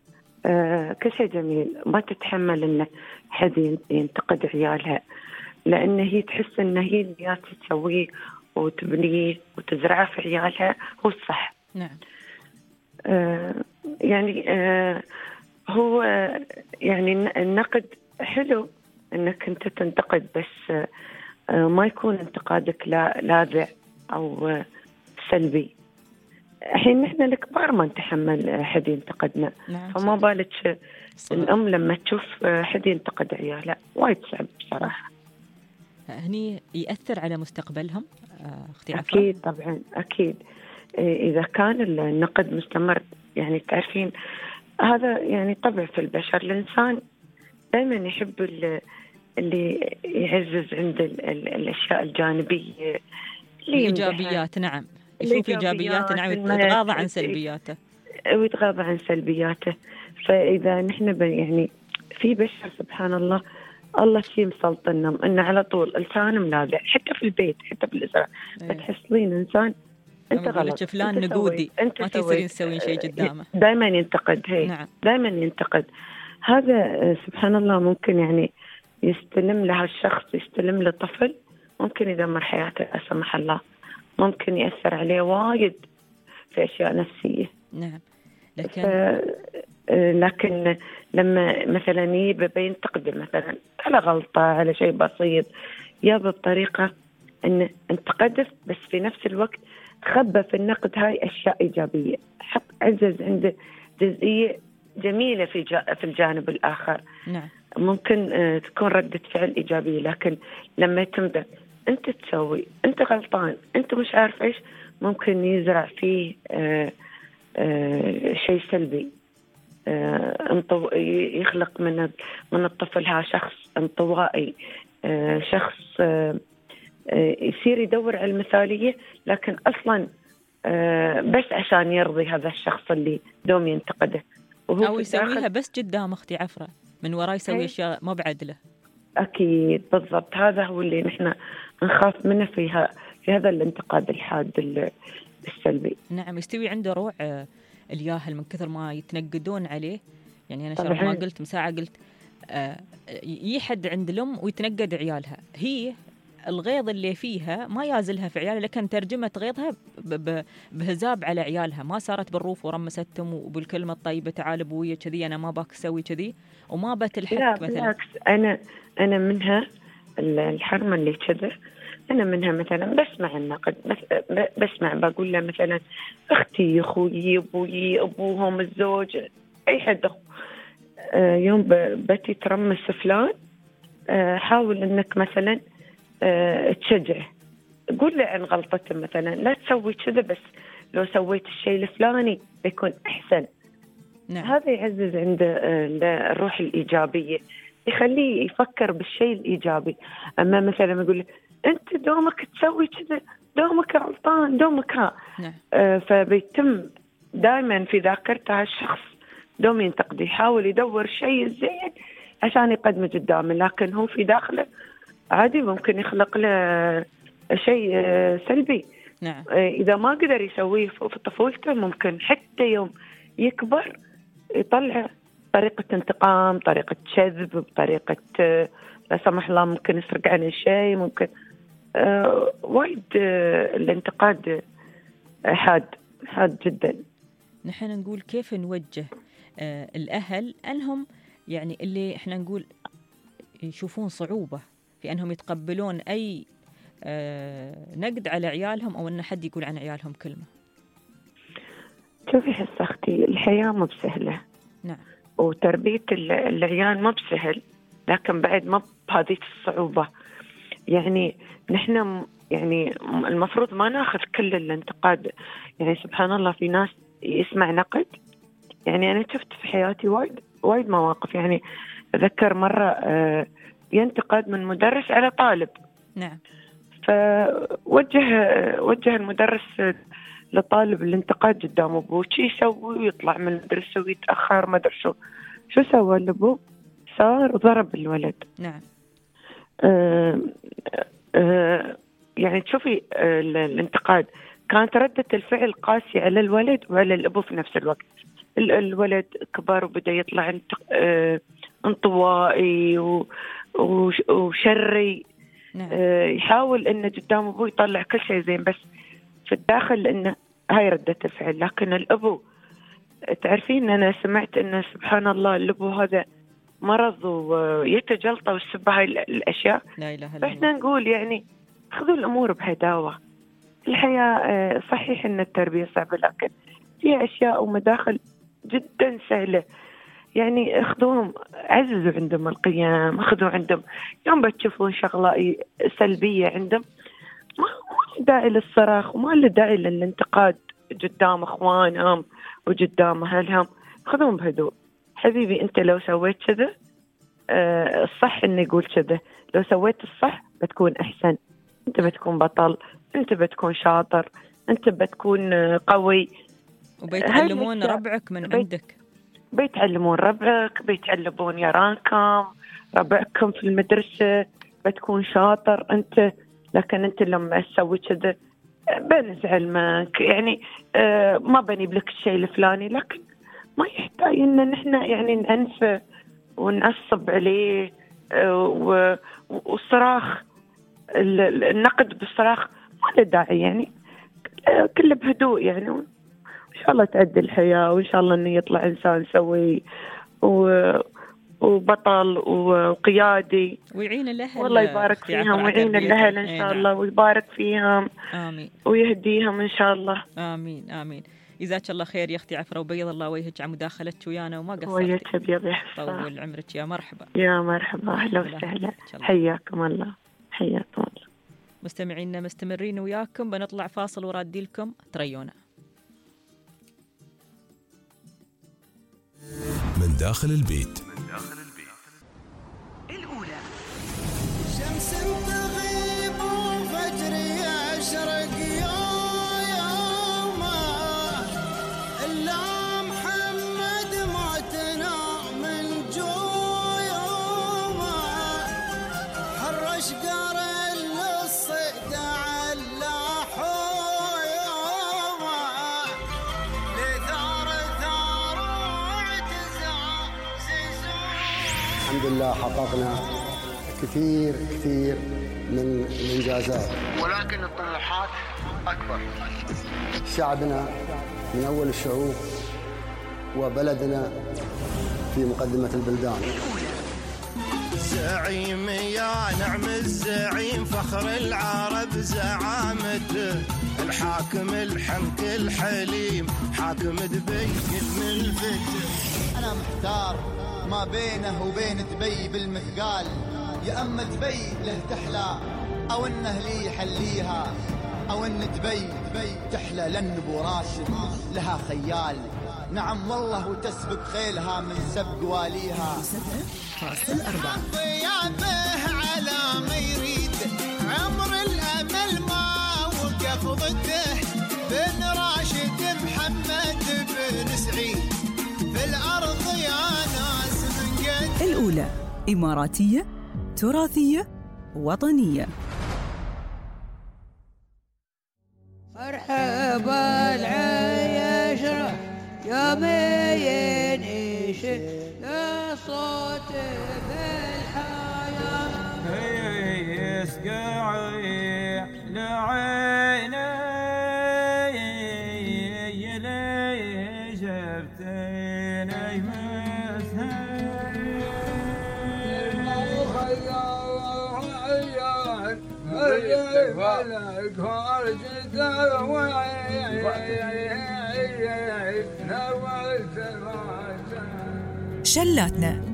آه كل شيء جميل، ما تتحمل إن حد ينتقد عيالها، لأن هي تحس إن هي اللي تسويه وتبنيه وتزرعه في عيالها هو الصح. نعم. آه يعني آه هو يعني النقد حلو إنك أنت تنتقد، بس آه ما يكون انتقادك لا لاذع أو آه سلبي. الحين نحن الكبار ما نتحمل حد ينتقدنا. نعم. فما بالك الأم لما تشوف حد ينتقد عيالها، وايد صعب بصراحة. هني يأثر على مستقبلهم أختي عفرة؟ أكيد طبعا أكيد. إذا كان النقد مستمر، يعني تعرفين هذا يعني طبع في البشر، الإنسان دائما يحب اللي يعزز عند الأشياء الجانبية، الإيجابيات. نعم، يشوف إيجابياته، نعم، ويتغاضى عن سلبياته ويتغاضى عن سلبياته. فإذا نحن يعني في بشر سبحان الله، الله شيء مسلطنا إنه على طول لسان ملاذع، حتى في البيت حتى في الأسرة تحصلين إنسان أنت غلط، فلان نقودي، ما تقدرين تسوين شيء قدامه، دائما ينتقد. هي نعم. دائما ينتقد. هذا سبحان الله ممكن يعني يستلم له الشخص، يستلم له طفل، ممكن يدمر حياته لا سمح الله، ممكن يأثر عليه وايد في أشياء نفسية. نعم. لكن ف... لكن لما مثلا يبقى ينتقد مثلا على غلطة، على شيء بسيط، يابا بطريقة أن انتقده، بس في نفس الوقت تخبى في النقد هاي أشياء إيجابية، حط عزز عنده جزئية جميلة في جا... في الجانب الآخر. نعم. ممكن تكون ردة فعل إيجابية، لكن لما تمدح أنت تسوي، أنت غلطان، أنت مش عارف إيش، ممكن يزرع فيه آآ آآ شيء سلبي، يخلق من من الطفل ها شخص انطوائي، شخص يصير يدور على المثالية، لكن أصلا بس عشان يرضي هذا الشخص اللي دوم ينتقده، وهو أو يسويها بس قدام أختي عفرة، من وراء يسوي أشياء ما بعدله. أكيد بالضبط، هذا هو اللي نحن نخاف منه فيها، في هذا الانتقاد الحاد السلبي. نعم، يستوي عنده روع الياهل من كثر ما يتنقدون عليه. يعني أنا شرح ما قلت مساعة قلت آه يحد عند الأم ويتنقد عيالها، هي الغيظ اللي فيها ما يازلها في عيالها، لكن ترجمت غيظها بهزاب على عيالها، ما صارت بالروف ورمستهم وبالكلمة الطيبة تعال أبويا كذي، أنا ما باك أسوي كذي، وما بتلحق. لا مثلا بالعكس، أنا أنا منها الحرمة اللي كذا، أنا منها مثلا بسمع النقد، بس بسمع بقول له مثلا أختي أخوي أبوي أبوهم الزوج أي حد أخو آه يوم بتي ترمس فلان، آه حاول إنك مثلا آه تشجعه، قول له عن غلطته، مثلا لا تسوي كذا، بس لو سويت الشيء الفلاني بيكون أحسن. نعم. هذا يعزز عنده آه الروح الإيجابية، يخليه يفكر بالشيء الإيجابي. أما مثلا يقول أنت دومك تسوي كذا، دومك غلطان، دومك ها. نعم. آه فبيتم دائما في ذاكرته هالشخص دوم ينتقد، يحاول يدور شيء زين عشان يقدمه قدامه، لكن هو في داخله عادي ممكن يخلق له شيء سلبي. نعم. إذا ما قدر يسويه في طفولته، ممكن حتى يوم يكبر يطلع طريقة انتقام، طريقة كذب، بطريقة لا سمح الله ممكن يسرق عنه شيء، ممكن آه وايد آه الانتقاد حاد حاد جدا. نحن نقول كيف نوجه آه الأهل أنهم يعني اللي احنا نقول يشوفون صعوبة في أنهم يتقبلون أي آه نقد على عيالهم، أو أن حد يقول عن عيالهم كلمة. شوفي حس أختي، الحياة مو بسهلة. نعم. وتربية العيال ما بسهل، لكن بعد ما بهذه الصعوبة. يعني نحن يعني المفروض ما ناخذ كل الانتقاد. يعني سبحان الله في ناس يسمع نقد، يعني أنا شفت في حياتي وايد وايد مواقف. يعني أذكر مرة ينتقد من مدرس على طالب. نعم. فوجه وجه المدرس لطالب الانتقاد قدام أبوه، شي يسوي ويطلع من المدرسة ويتأخر ما أدري شو شو سوى لأبوه، صار ضرب الولد. نعم. آه آه يعني تشوفي آه الانتقاد كانت ردة الفعل قاسية على الولد وعلى الأبو في نفس الوقت. الولد كبر وبدأ يطلع انطوائي وشري. نعم. يحاول إنه قدام أبوه يطلع كل شيء زين، بس في الداخل إنه هاي ردة الفعل. لكن الأبو، تعرفين أنا سمعت إنه سبحان الله الأبو هذا مرض ويتجلطة ويسبب هاي الأشياء. لا إله إلا الله. فإحنا نقول يعني خذوا الأمور بهداوة. الحياة صحيح إن التربية صعبة، لكن فيها أشياء ومداخل جدا سهلة. يعني اخذوهم، عززوا عندهم القيم، اخذوا عندهم يوم بتشوفون شغلة سلبية عندهم ما له داعي للصراخ وما له داعي للانتقاد قدام اخوانهم وقدام اهلهم. خذوهم بهدوء. حبيبي انت لو سويت كذا آه الصح انه يقول كذا، لو سويت الصح بتكون احسن، انت بتكون بطل، انت بتكون شاطر، انت بتكون قوي. وبيتعلمون ربعك من عندك، بيتعلمون ربعك، بيتعلمون يرانكم ربعكم في المدرسة، بتكون شاطر انت. لكن انت لما تسوي كذا بنزعل منك، يعني آه ما بنجيب لك الشيء الفلاني. لكن ما يحتاج ان نحن يعني نعنفه ونعصب عليه آه والصراخ، النقد بالصراخ ما له داعي. يعني كله بهدوء يعني، وإن شاء الله تعدي الحياة، وإن شاء الله إنه يطلع إنسان سوي وبطل وقيادي، ويعين الأهل. والله يبارك فيهم ويعين الأهل إن شاء الله، ويبارك فيهم. آمين. ويهديهم إن شاء الله. آمين آمين. جزاك الله خير يا أختي عفرة، وبيض الله وجهك على مداخلتك ويانا وما قصرتي. وجهك أبيض يا حسن. طول عمرك يا مرحبا. يا مرحبا، أهلا وسهلا، حياكم الله، حياكم الله. مستمعينا مستمرين وياكم، بنطلع فاصل ورادي لكم تريونا. من داخل البيت. من داخل البيت. الأولى. شمس تغيب وفجر يشرق يا يوما، إلا محمد ما تنام من جويوما، حرش قار للصيد على حويوما، لثار ثار الحمد لله حققنا كثير كثير من الإنجازات، ولكن الطموحات أكبر. شعبنا من أول الشعوب وبلدنا في مقدمة البلدان. زعيم يا نعم الزعيم، فخر العرب زعامته، الحاكم الحنك الحليم، حاكم دبي من الفتح. أنا محتار ما بينه وبين دبي بالمثقال، يا أما دبي له تحلى أو إنه لي يحليها، أو إن دبي دبي تحلى لأن أبو راشد لها خيال. نعم والله وتسبق خيلها من سبق واليها. فاصل أربعة. ضيابه على ما يريد، عمر الأمل ما وقف ضده، بن راشد محمد بن سعيد في الأرض يا ناس من قد. الأولى إماراتية تراثية وطنية. مرحبا العيشرة يا مين إيش يا صوت بالحياة، يسقعي لعيني يلي شفتيني مسهر شلاتنا.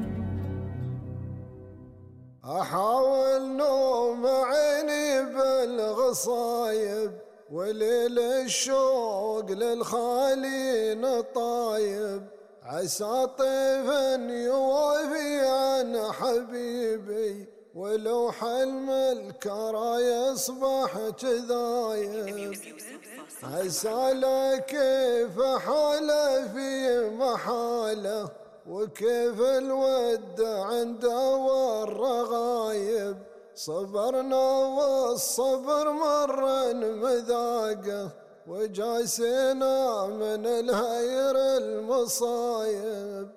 أحاول نوم عيني بالغصايب، وليل الشوق للخالين طايب، عسى طيفا يوافي عن حبيبي، ولو حلم الكرى يصبح كذايب، عسى لا كيف حاله في محاله، وكيف الود عنده والرغايب، صبرنا والصبر مرا مذاقه، وجاسنا من الهير المصايب،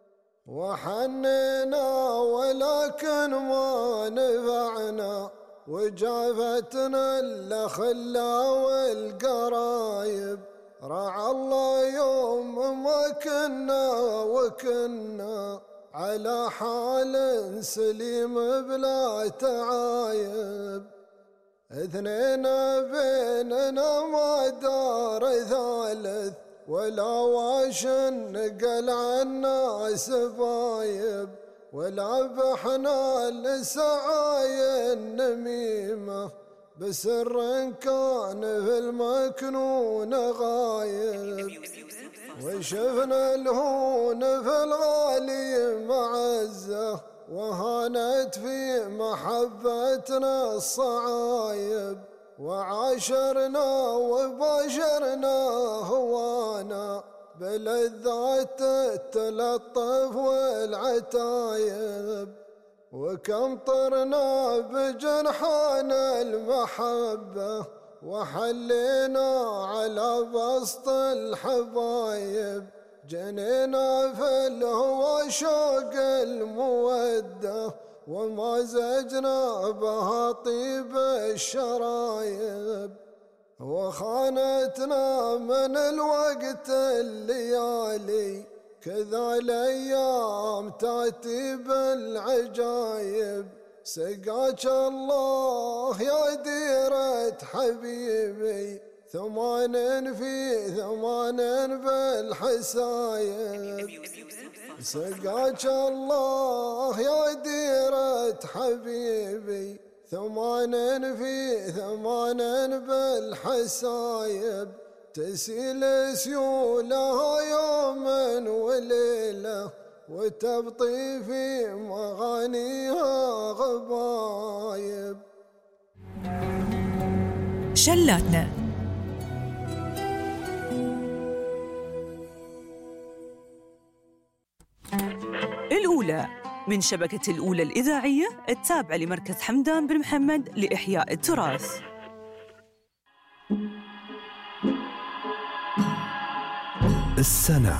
وحنينا ولكن ما نفعنا، وجافتنا الأخلا والقرايب. رعى الله يوم ما كنا وكنا على حال سليم بلا تعايب. اثنين بيننا ما دار ثالث، ولا واش نقل عنا سبايب، ولا بحنا لسعاي النميمة، بسر كان في المكنون غايب. وشفنا الهون في الغالي معزة، وهانت في محبتنا الصعايب. وعاشرنا وباشرنا هوانا بلذات التلطف والعتايب. وكم طرنا بجنحان المحبة، وحلينا على بسط الحبايب. جنينا في الهوى شوق المودة، وما زجنا بها طيب الشرايب. وخانتنا من الوقت الليالي، كذا الأيام تأتي بالعجايب. سقاك الله يا ديرة حبيبي، ثمان في ثمان بالحسايب. سقاك الله يا ديرة حبيبي، ثمان في ثمان بالحسايب. تسيل سيولها يوما وليلة، وتبطي في مغانيها غبايب. شلاتنا الأولى من شبكة الأولى الإذاعية التابعة لمركز حمدان بن محمد لإحياء التراث. السنة.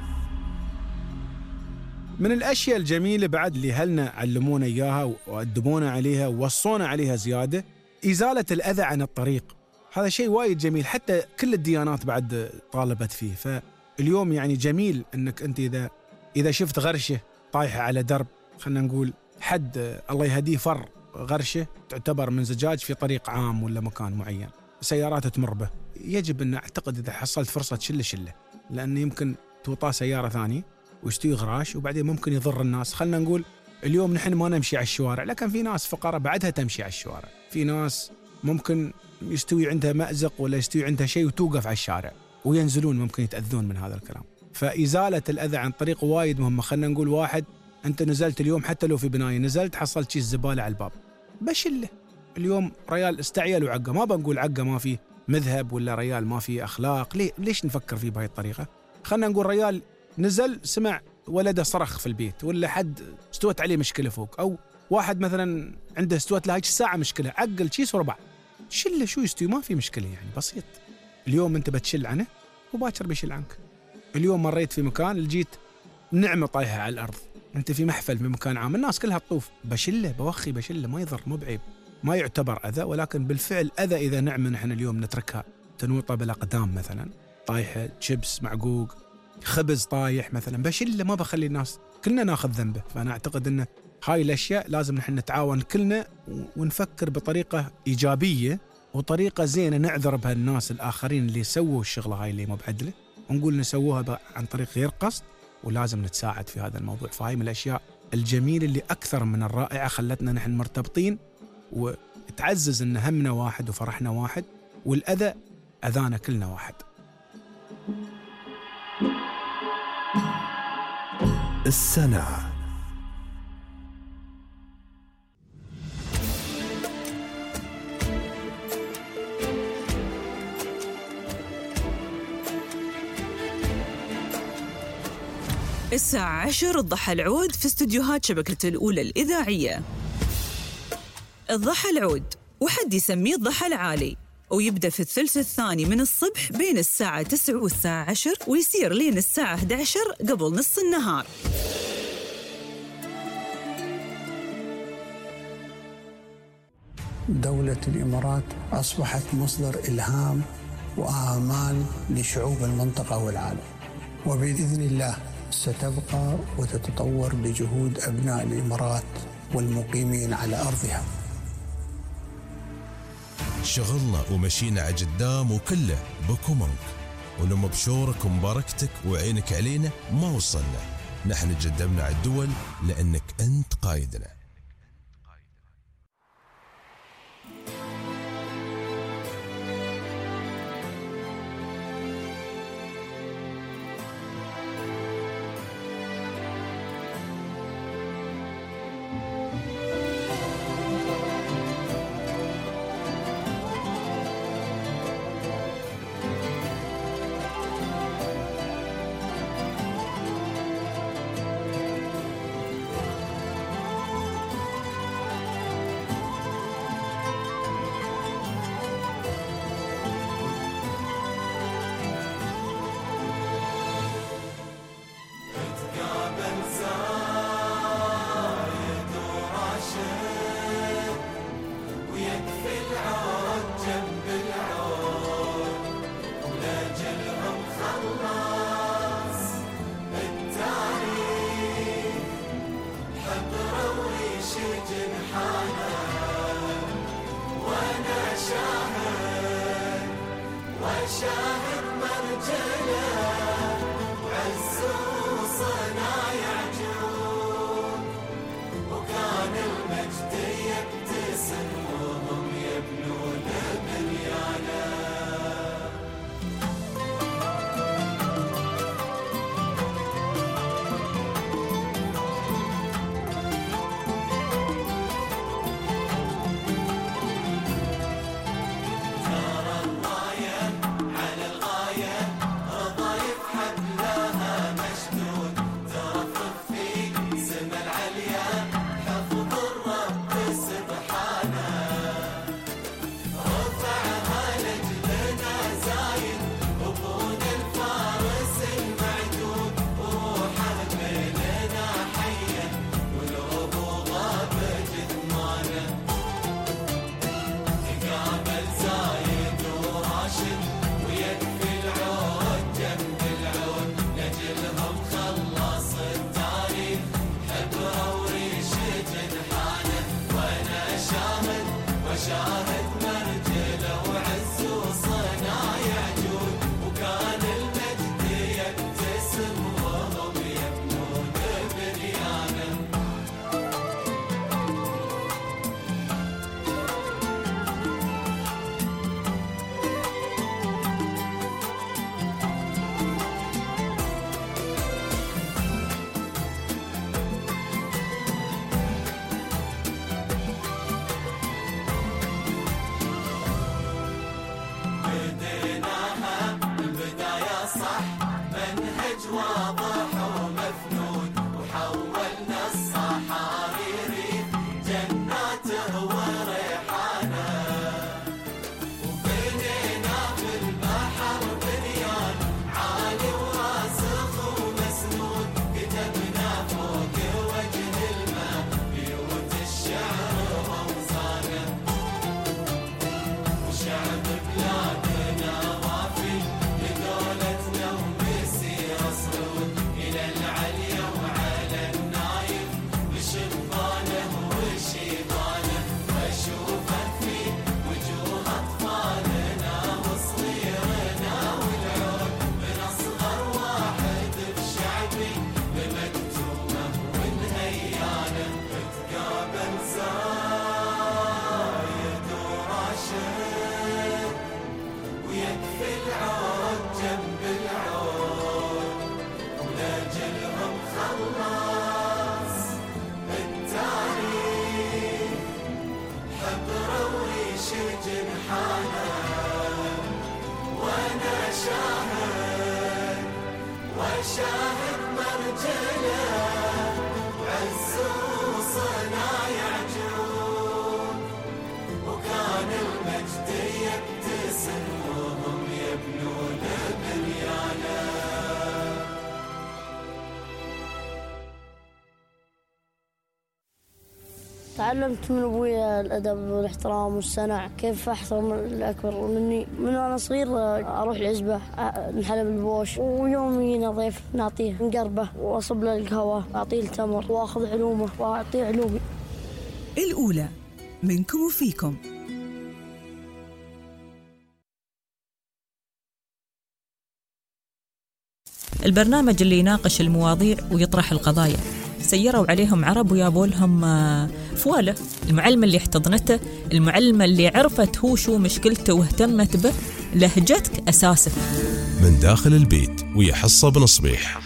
من الأشياء الجميلة بعد اللي أهلنا علمونا إياها وأدبونا عليها ووصونا عليها زيادة، إزالة الأذى عن الطريق. هذا شيء وايد جميل، حتى كل الديانات بعد طالبت فيه. فاليوم يعني جميل أنك أنت إذا إذا شفت غرشة طايحة على درب، خلنا نقول حد الله يهديه فر غرشة تعتبر من زجاج في طريق عام ولا مكان معين، سيارات تمر به، يجب أن أعتقد إذا حصلت فرصة شلة شلة، لأن يمكن توطى سيارة ثانية ويستوي غراش وبعدين ممكن يضر الناس. خلنا نقول اليوم نحن ما نمشي على الشوارع، لكن في ناس فقراء بعدها تمشي على الشوارع، في ناس ممكن يستوي عندها مأزق ولا يستوي عندها شيء وتوقف على الشارع وينزلون، ممكن يتأذون من هذا الكلام. فإزالة الأذى عن طريق وايد مهمة. خلنا نقول واحد أنت نزلت اليوم حتى لو في بناية، نزلت حصلت شيء الزبالة على الباب، بشله. اليوم ريال استعيل وعقه، ما بنقول عقه ما فيه مذهب ولا ريال ما فيه أخلاق، ليه ليش نفكر فيه بهاي الطريقة؟ خلنا نقول ريال نزل سمع ولده صرخ في البيت، ولا حد استوت عليه مشكلة فوق، أو واحد مثلا عنده استوت له هاي الساعة مشكلة، عقل شيس وربع، شله شو يستوي، ما في مشكلة يعني، بسيط. اليوم أنت بتشل عنه وباكر بيشل عنك. اليوم مريت في مكان لجيت نعمة طايحة على الأرض، أنت في محفل في مكان عام الناس كلها تطوف، بشله بوخي بشله، ما يضر مو بعيب، ما يعتبر أذى، ولكن بالفعل أذى إذا نعمة نحن اليوم نتركها تنوطة بالأقدام، مثلا طايحة شيبس معقوق، خبز طايح مثلا، بشله ما بخلي الناس كلنا ناخذ ذنبه. فأنا أعتقد أن هاي الأشياء لازم نحن نتعاون كلنا ونفكر بطريقة إيجابية وطريقة زينة نعذر بها الناس الآخرين اللي سووا الشغلة هاي اللي مو بعدلة، ونقول نسووها عن طريق غير قصد، ولازم نتساعد في هذا الموضوع. فهاي من الأشياء الجميلة اللي أكثر من الرائعة خلتنا نحن مرتبطين، وتعزز أن همنا واحد وفرحنا واحد، والأذى أذانا كلنا واحد. السنة. الساعة عشر الضحى العود في استديوهات شبكة الأولى الإذاعية. الضحى العود وحد يسميه الضحى العالي، ويبدأ في الثلث الثاني من الصبح بين الساعة تسعة والساعة عشر، ويصير لين الساعة إحدى عشر قبل نص النهار. دولة الإمارات أصبحت مصدر إلهام وآمال لشعوب المنطقة والعالم، وبإذن الله ستبقى وتتطور بجهود أبناء الإمارات والمقيمين على أرضها. شغلنا ومشينا على قدام وكله بكمك، ولما بشورك ومباركتك وعينك علينا ما وصلنا. نحن قدمنا على الدول لأنك أنت قايدنا. شاهد مرجله وعز وصنايع جود، وكان المجد يبتسم تعلمت من أبوي الأدب والاحترام والصنع، كيف أحترم الأكبر مني. من وأنا صغير أروح العزبة نحلب البوش، ويوم يجينا ضيف نعطيه نقربه وأصب له القهوة وأعطيه التمر وأخذ علومه وأعطيه علومي. الأولى منكم وفيكم. البرنامج اللي يناقش المواضيع ويطرح القضايا. سيروا عليهم عرب ويابوا لهم فوالة. المعلمة اللي احتضنته، المعلمة اللي عرفت هو شو مشكلته واهتمت به، لهجتك أساسك. من داخل البيت ويا حصة بن صبيح.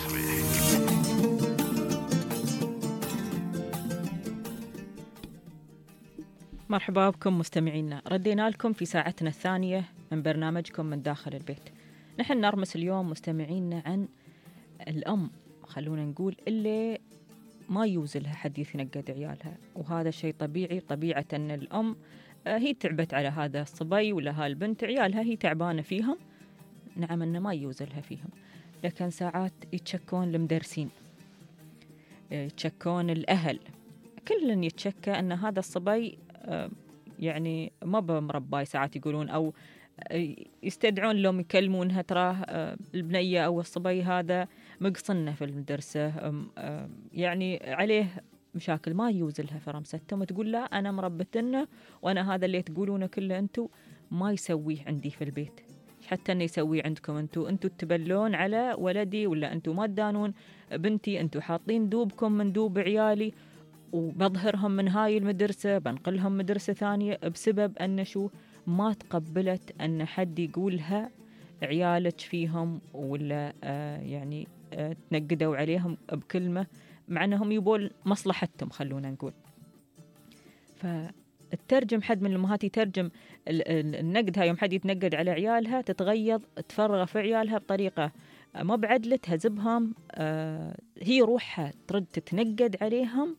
مرحبا بكم مستمعينا، ردينا لكم في ساعتنا الثانية من برنامجكم من داخل البيت. نحن نرمس اليوم مستمعينا عن الأم، خلونا نقول اللي ما يوزلها حد يتنقد عيالها، وهذا شيء طبيعي. طبيعة أن الأم هي تعبت على هذا الصبي ولا هالبنت، عيالها هي تعبانة فيهم، نعم أنه ما يوزلها فيهم، لكن ساعات يتشكون المدرسين، يتشكون الأهل، كل يتشكى أن هذا الصبي يعني ما بمرباي، ساعات يقولون، أو يستدعون لهم يكلمونها، تراه البنية أو الصبي هذا مقصنة في المدرسة، يعني عليه مشاكل، ما يوزلها في رمستهم، تقول لا أنا مربتنا وأنا هذا اللي تقولونه كله أنتو ما يسويه عندي في البيت، حتى أنه يسويه عندكم أنتو أنتو تبلون على ولدي، ولا أنتو ما تدانون بنتي، أنتو حاطين دوبكم من دوب عيالي، وبظهرهم من هاي المدرسة بنقلهم مدرسة ثانية، بسبب أن شو ما تقبلت أن حد يقولها عيالك فيهم، ولا آه يعني آه تنقدوا عليهم بكلمة، مع أنهم يبول مصلحتهم، خلونا نقول. فالترجم حد من الأمهات يترجم النقد هاي، يوم حد يتنقد على عيالها تتغيظ، تفرغ في عيالها بطريقة ما بعدلة، تهزبهم، آه هي روحها ترد تتنقد عليهم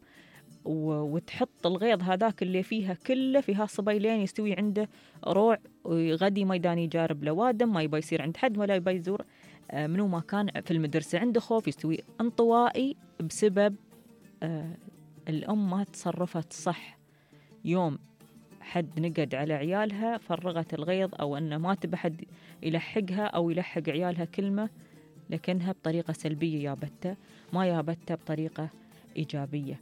وتحط الغيظ هذاك اللي فيها كله في هالصبي، لين يستوي عنده روع، وغدي ما يداني يجارب لوادم، ما يبي يصير عند حد ولا يبي يزور منو ما كان في المدرسة، عنده خوف، يستوي انطوائي بسبب آه الأم ما تصرفت صح. يوم حد نقد على عيالها فرغت الغيظ، أو أنه ما تبى حد يلحقها أو يلحق عيالها كلمة، لكنها بطريقة سلبية يابتها، ما يابتها بطريقة إيجابية.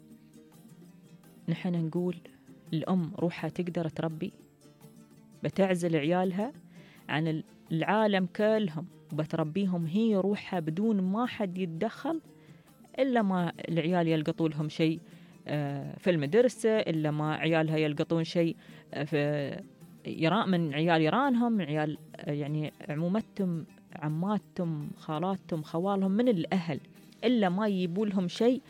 نحن نقول الأم روحها تقدر تربي، بتعزل عيالها عن العالم كلهم، وبتربيهم هي روحها بدون ما حد يتدخل، إلا ما العيال يلقطوا لهم شيء في المدرسة، إلا ما عيالها يلقطون شيء في يران من عيال يرانهم، من عيال يعني عمومتهم، عماتهم، خالاتهم، خوالهم، من الأهل، إلا ما يجيبوا لهم شيء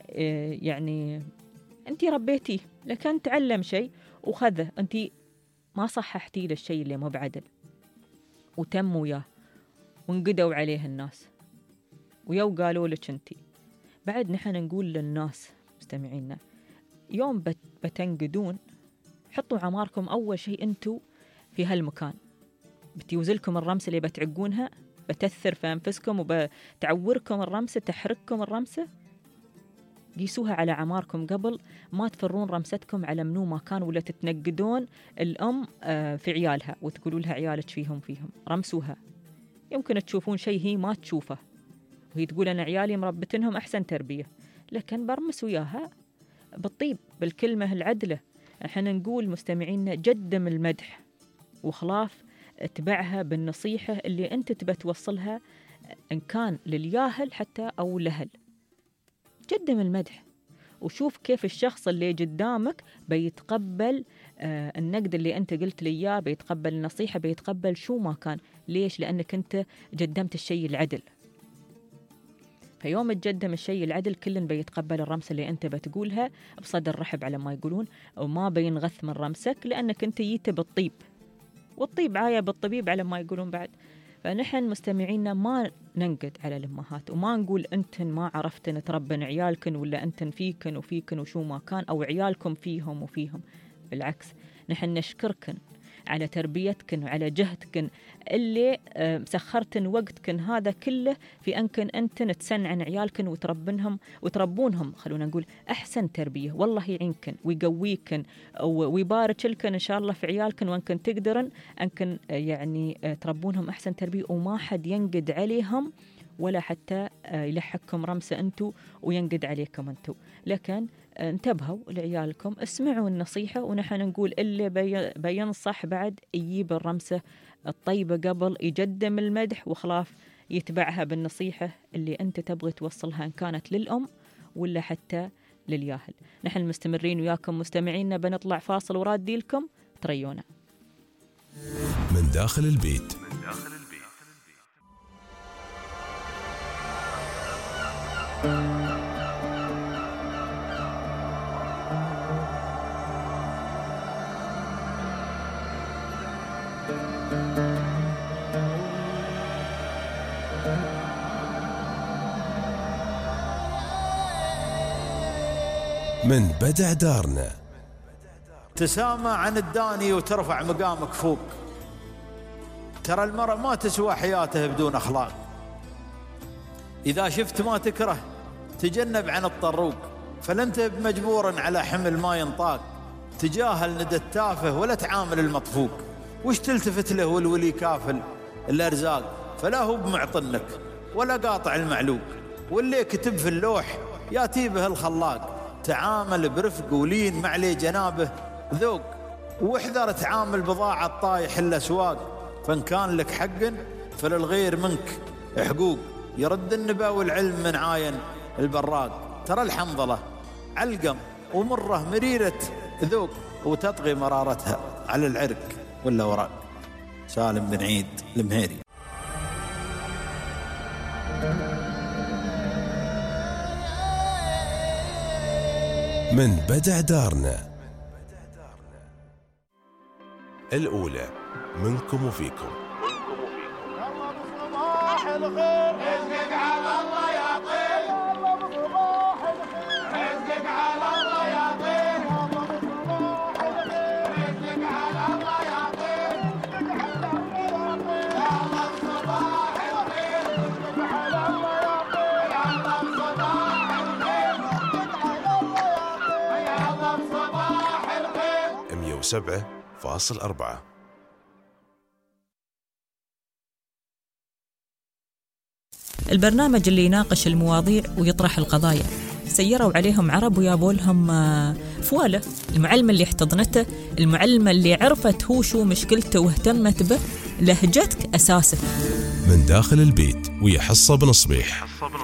يعني أنت ربيتيه، لكن تعلم شيء وخذه، أنت ما صححتي له الشيء اللي مو بعدل، وتم وياه ونقدوا عليه الناس، ويو قالوا لك أنت. بعد نحن نقول للناس مستمعينا، يوم بت بتنقدون حطوا عماركم أول شيء أنتوا في هالمكان، بتيوزلكم الرمسة اللي بتعقونها، بتثر في أنفسكم وبتعوركم الرمسة، تحرككم الرمسة، قيسوها على عماركم قبل ما تفرون رمستكم على منو ما كان، ولا تتنقدون الأم في عيالها وتقولوا لها عيالك فيهم فيهم. رمسوها، يمكن تشوفون شيء هي ما تشوفه، وهي تقول أنا عيالي مربتنهم أحسن تربية، لكن برمس وياها بالطيب، بالكلمة العدلة. احنا نقول مستمعينا جدم المدح، وخلاف اتبعها بالنصيحة اللي انت تبى توصلها، ان كان للياهل حتى او لهل. جدم المدح، وشوف كيف الشخص اللي قدامك بيتقبل آه النقد اللي انت قلت لي اياه، بيتقبل النصيحة، بيتقبل شو ما كان. ليش؟ لانك انت قدمت الشيء العدل. فيوم تقدم الشيء العدل كلن بيتقبل الرمسة اللي انت بتقولها بصدر رحب على ما يقولون، وما بينغث من رمسك، لانك انت جيت بالطيب، والطيب عاية بالطبيب على ما يقولون بعد. فنحن مستمعينا ما ننقد على الأمهات، وما نقول أنتن ما عرفتن تربن عيالكن، ولا أنتن فيكن وفيكن وشو ما كان، أو عيالكم فيهم وفيهم. بالعكس، نحن نشكركن على تربيتكن وعلى جهدكن اللي سخرتن وقتكن هذا كله في أنكن أنتن تسنعن عيالكن وتربنهم وتربونهم خلونا نقول أحسن تربية. والله يعينكن ويقويكن ويبارك لكن إن شاء الله في عيالكن وأنكن تقدرن أنكن يعني تربونهم أحسن تربية وما حد ينقد عليهم ولا حتى يلحقكم رمسة أنتو وينقد عليكم أنتو. لكن انتبهوا لعيالكم، اسمعوا النصيحة، ونحن نقول اللي بينصح بعد يجيب الرمسة الطيبة قبل يقدم المدح وخلاف يتبعها بالنصيحة اللي أنت تبغي توصلها إن كانت للأم ولا حتى للياهل. نحن مستمرين وياكم مستمعينا، بنطلع فاصل ورادي لكم تريونا من داخل البيت. من بدع دارنا. تسامى عن الداني وترفع مقامك فوق. ترى المرء ما تسوى حياته بدون أخلاق. إذا شفت ما تكره تجنب عن الطروق، فلنت مجبورا على حمل ما ينطاق. تجاهل ندى التافه ولا تعامل المطفوق. وش تلتفت له والولي كافل الأرزاق، فلا هو بمعطنك ولا قاطع المعلوق. واللي كتب في اللوح ياتي به الخلاق. تعامل برفق ولين مع لي جنابه ذوق، واحذر تعامل بضاعة طايح الأسواق. فإن كان لك حق فللغير منك حقوق. يرد النبا والعلم من عاين البراق. ترى الحنظلة علقم ومره مريرة ذوق، وتطغي مرارتها على العرق والأوراق. سالم بن عيد المهيري. من بدع دارنا. الأولى منكم وفيكم. صباح الخير رزقك على الله يا طير. رزقك على الله يا طير. رزقك على الله يا طير. يا الله صباح الخير. رزقك على الله يا طير. يا الله صباح الخير. يا الله صباح الخير. مية وسبعة فاصل أربعة. البرنامج اللي يناقش المواضيع ويطرح القضايا. سيروا عليهم عرب ويابوا لهم فوالة. المعلمة اللي احتضنته، المعلمة اللي عرفت هو شو مشكلته واهتمت به، لهجتك أساسك. من داخل البيت ويا حصة بنصبيح.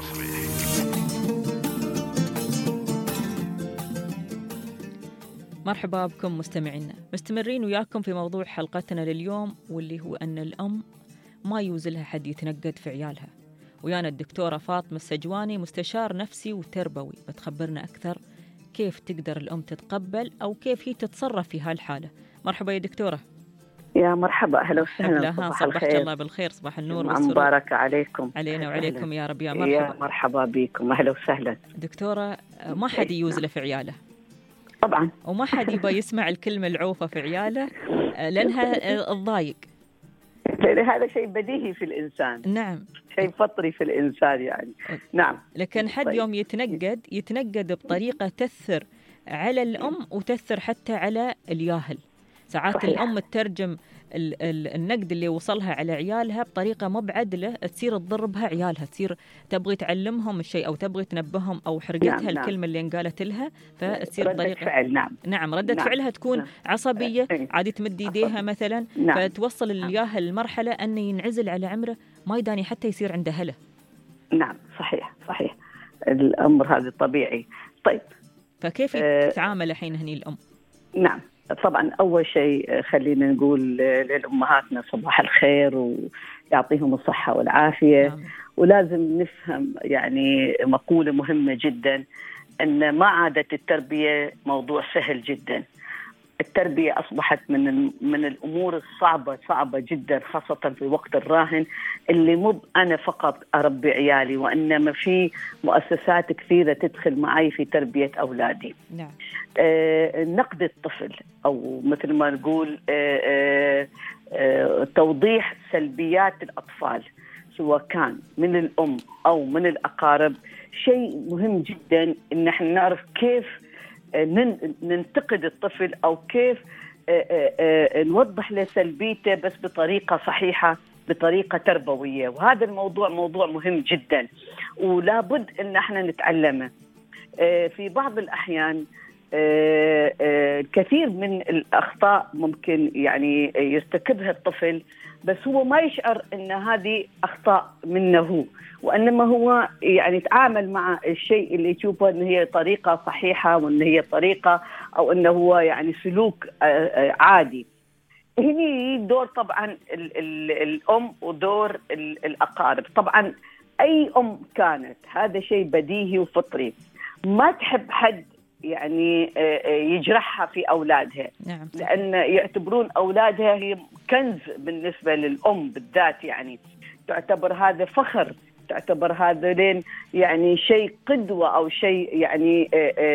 مرحبا بكم مستمعينا، مستمرين وياكم في موضوع حلقتنا لليوم، واللي هو أن الأم ما يوزلها حد يتنقد في عيالها. ويانا الدكتورة فاطمة السجواني مستشار نفسي وتربوي، بتخبرنا أكثر كيف تقدر الأم تتقبل أو كيف هي تتصرف في هالحالة. مرحبا يا دكتورة. يا مرحبا، أهلا وسهلا. صباح الخير. الله بالخير، صباح النور والسرور. مباركة عليكم. علينا وعليكم أهلا. يا رب. يا مرحبا. يا مرحبا بكم، أهلا وسهلا. دكتورة، ما حد يوزله في عياله طبعا، وما حد يبغى يسمع الكلمة العوفة في عياله لأنها تضايق. هذا شيء بديهي في الإنسان. نعم، شيء فطري في الإنسان يعني. نعم، لكن حد طيب. يوم يتنقد يتنقد بطريقة تثر على الأم وتثر حتى على الياهل. ساعات صحيح. الأم تترجم ال- ال- النقد اللي وصلها على عيالها بطريقة مو بعدلة، تصير تضر بها عيالها، تصير تبغي تعلمهم الشيء أو تبغي تنبههم أو حرقتها نعم الكلمة نعم. اللي انقالت لها، فتصير ردة طريقة فعل. نعم نعم ردة نعم. فعلها تكون نعم. عصبية، عادي تمد يديها مثلا نعم. فتوصل الياهل المرحلة أنه ينعزل على عمره، ما يداني حتى يصير عنده هله. نعم صحيح صحيح، الأمر هذا طبيعي. طيب فكيف أه تتعامل الحين هني الأم؟ نعم طبعا، أول شيء خلينا نقول للأمهاتنا صباح الخير ويعطيهم الصحة والعافية. نعم. ولازم نفهم يعني مقولة مهمة جدا، أن ما عادة التربية موضوع سهل جدا. التربية أصبحت من من الأمور الصعبة صعبة جدا، خاصة في الوقت الراهن اللي مو أنا فقط أربي عيالي، وإنما في مؤسسات كثيرة تدخل معي في تربية أولادي. نعم. آه نقد الطفل، أو مثل ما نقول آه آه آه توضيح سلبيات الأطفال سواء كان من الأم أو من الأقارب، شيء مهم جدا إن احنا نعرف كيف ننتقد الطفل أو كيف نوضح له سلبيته بس بطريقة صحيحة، بطريقة تربوية. وهذا الموضوع موضوع مهم جدا ولا بد إن احنا نتعلمه. في بعض الأحيان كثير من الأخطاء ممكن يعني يرتكبها الطفل بس هو ما يشعر إن هذه أخطاء منه هو، وإنما هو يعني يتعامل مع الشيء اللي يشوفه إن هي طريقة صحيحة وإن هي طريقة أو إنه هو يعني سلوك عادي. هني دور طبعا ال ال الأم ودور ال الأقارب. طبعا أي أم كانت هذا شيء بديهي وفطري، ما تحب حد يعني يجرحها في أولادها. نعم. لأن يعتبرون أولادها هي كنز بالنسبة للأم بالذات، يعني تعتبر هذا فخر، تعتبر هذا لين يعني شيء قدوة أو شيء يعني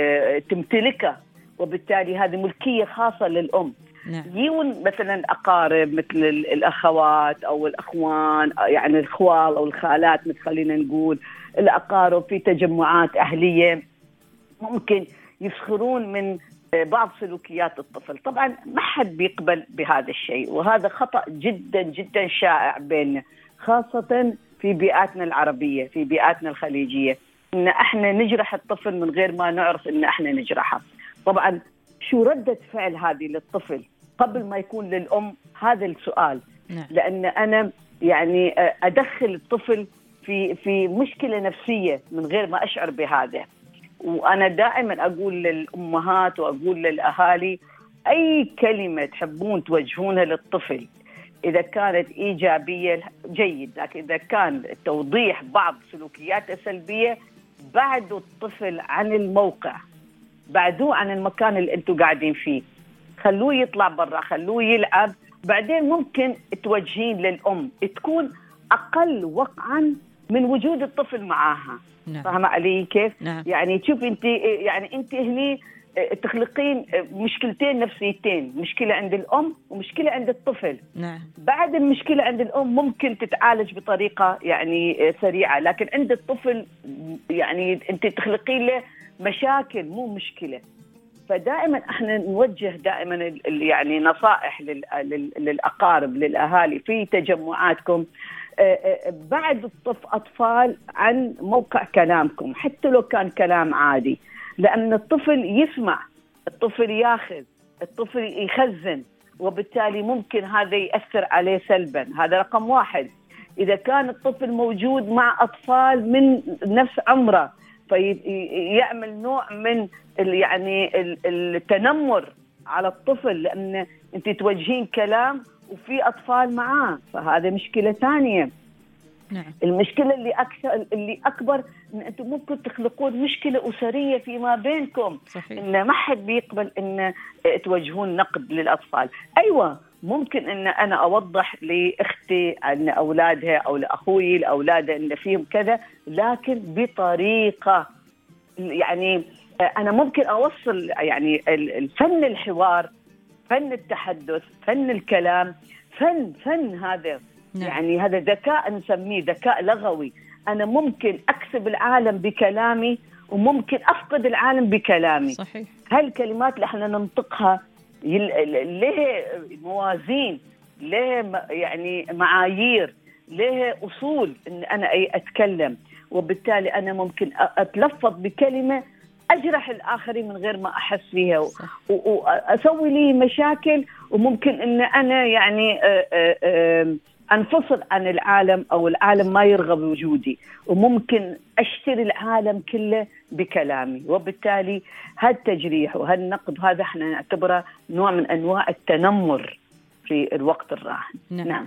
تمتلكه، وبالتالي هذه ملكية خاصة للأم. نعم. يجون مثلا أقارب مثل الأخوات أو الأخوان، يعني الخوال أو الخالات مثل خلينا نقول الأقارب في تجمعات أهلية، ممكن يسخرون من بعض سلوكيات الطفل. طبعا ما حد بيقبل بهذا الشيء، وهذا خطأ جدا جدا شائع بيننا، خاصة في بيئاتنا العربية، في بيئاتنا الخليجية، إن احنا نجرح الطفل من غير ما نعرف إن احنا نجرحه. طبعا شو ردة فعل هذه للطفل قبل ما يكون للأم؟ هذا السؤال. نعم. لأن أنا يعني أدخل الطفل في في مشكلة نفسية من غير ما أشعر بهذا. وأنا دائما أقول للأمهات وأقول للأهالي، أي كلمة تحبون توجهونها للطفل إذا كانت إيجابية جيد، لكن إذا كان توضيح بعض سلوكياته سلبية، بعدوا الطفل عن الموقع، بعدوه عن المكان اللي أنتوا قاعدين فيه، خلوه يطلع برا، خلوه يلعب. بعدين ممكن توجهين للأم تكون أقل وقعا من وجود الطفل معاها. نعم. فاهمة علي كيف؟ نعم. يعني تشوف أنت، يعني أنت هني تخلقين مشكلتين نفسيتين، مشكلة عند الأم ومشكلة عند الطفل. نعم. بعد المشكلة عند الأم ممكن تتعالج بطريقة يعني سريعة، لكن عند الطفل يعني أنت تخلقين له مشاكل مو مشكلة. فدائما احنا نوجه دائما يعني نصائح للأقارب للأهالي في تجمعاتكم، بعد الطفل أطفال عن موقع كلامكم حتى لو كان كلام عادي، لأن الطفل يسمع، الطفل ياخذ، الطفل يخزن، وبالتالي ممكن هذا يأثر عليه سلبا. هذا رقم واحد. إذا كان الطفل موجود مع أطفال من نفس عمره فيعمل نوع من يعني التنمر على الطفل، لأن أنت توجهين كلام وفي أطفال معاه، فهذا مشكلة ثانية. نعم. المشكلة اللي أكثر اللي أكبر إن أنتم ممكن تخلقون مشكلة أسرية فيما بينكم. صحيح. إن ما حد بيقبل إن توجهون نقد للأطفال. أيوة ممكن إن أنا أوضح لأختي أن أولادها أو لأخوي لأولادها إن فيهم كذا، لكن بطريقة يعني أنا ممكن أوصل يعني الفن الحوار، فن التحدث، فن الكلام، فن فن هذا. نعم. يعني هذا ذكاء نسميه ذكاء لغوي. أنا ممكن أكسب العالم بكلامي وممكن أفقد العالم بكلامي. صحيح. هالكلمات اللي احنا ننطقها ليه موازين، ليه يعني معايير، ليه أصول إن أنا أتكلم، وبالتالي أنا ممكن أتلفظ بكلمة أجرح الآخرين من غير ما أحس فيها، وأسوي لي مشاكل، وممكن إن أنا يعني أنفصل عن العالم أو العالم ما يرغب بوجودي، وممكن أشتري العالم كله بكلامي. وبالتالي هالتجريح وهالنقد هذا احنا نعتبره نوع من أنواع التنمر في الوقت الراهن. نعم. نعم.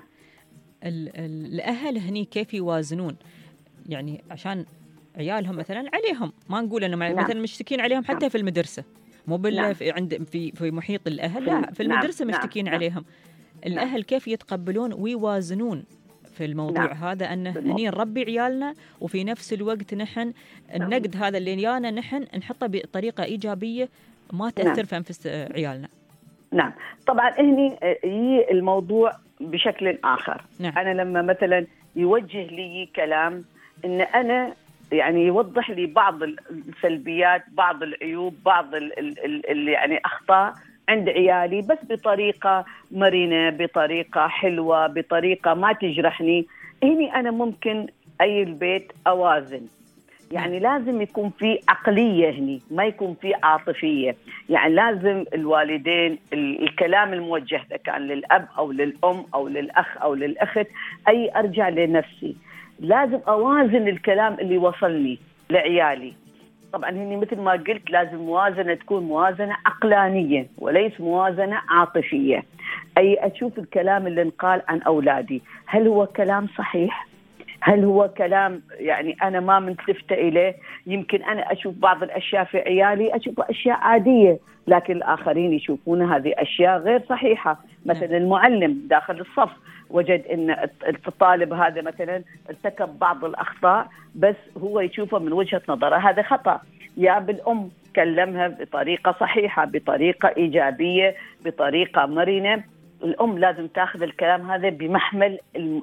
الأهل هني كيف يوازنون يعني عشان عيالهم مثلا عليهم، ما نقول أنه نعم. مثلا مشتكين عليهم حتى نعم. في المدرسة مو بال نعم. في عند في في محيط الاهل، لا في المدرسه نعم. مشتكين نعم. عليهم. الاهل نعم. كيف يتقبلون ويوازنون في الموضوع نعم. هذا، أن هني نربي عيالنا وفي نفس الوقت نحن النقد هذا اللي يانا نحن نحطه بطريقة إيجابية ما تأثر نعم. في أنفس عيالنا. نعم طبعا هني يجي الموضوع بشكل آخر. نعم. أنا لما مثلا يوجه لي كلام إن أنا يعني يوضح لي بعض السلبيات، بعض العيوب، بعض ال ال ال يعني أخطاء عند عيالي، بس بطريقة مرنة، بطريقة حلوة، بطريقة ما تجرحني، هني أنا ممكن أي البيت أوازن. يعني لازم يكون في عقلية هني، ما يكون في عاطفية. يعني لازم الوالدين الكلام الموجه ده كان للأب أو للأم أو للأخ أو للأخت، أي أرجع لنفسي، لازم أوازن الكلام اللي وصلني لعيالي. طبعا هني مثل ما قلت لازم موازنة تكون موازنة عقلانية وليس موازنة عاطفية. أي أشوف الكلام اللي انقال عن أولادي هل هو كلام صحيح؟ هل هو كلام يعني أنا ما ملتفتة إليه؟ يمكن أنا أشوف بعض الأشياء في عيالي أشوفها أشياء عادية، لكن الآخرين يشوفون هذه أشياء غير صحيحة. مثلا المعلم داخل الصف وجد أن الطالب هذا مثلا ارتكب بعض الأخطاء، بس هو يشوفه من وجهة نظره هذا خطأ. يا بالأم كلمها بطريقة صحيحة، بطريقة إيجابية، بطريقة مرنة. الأم لازم تاخذ الكلام هذا بمحمل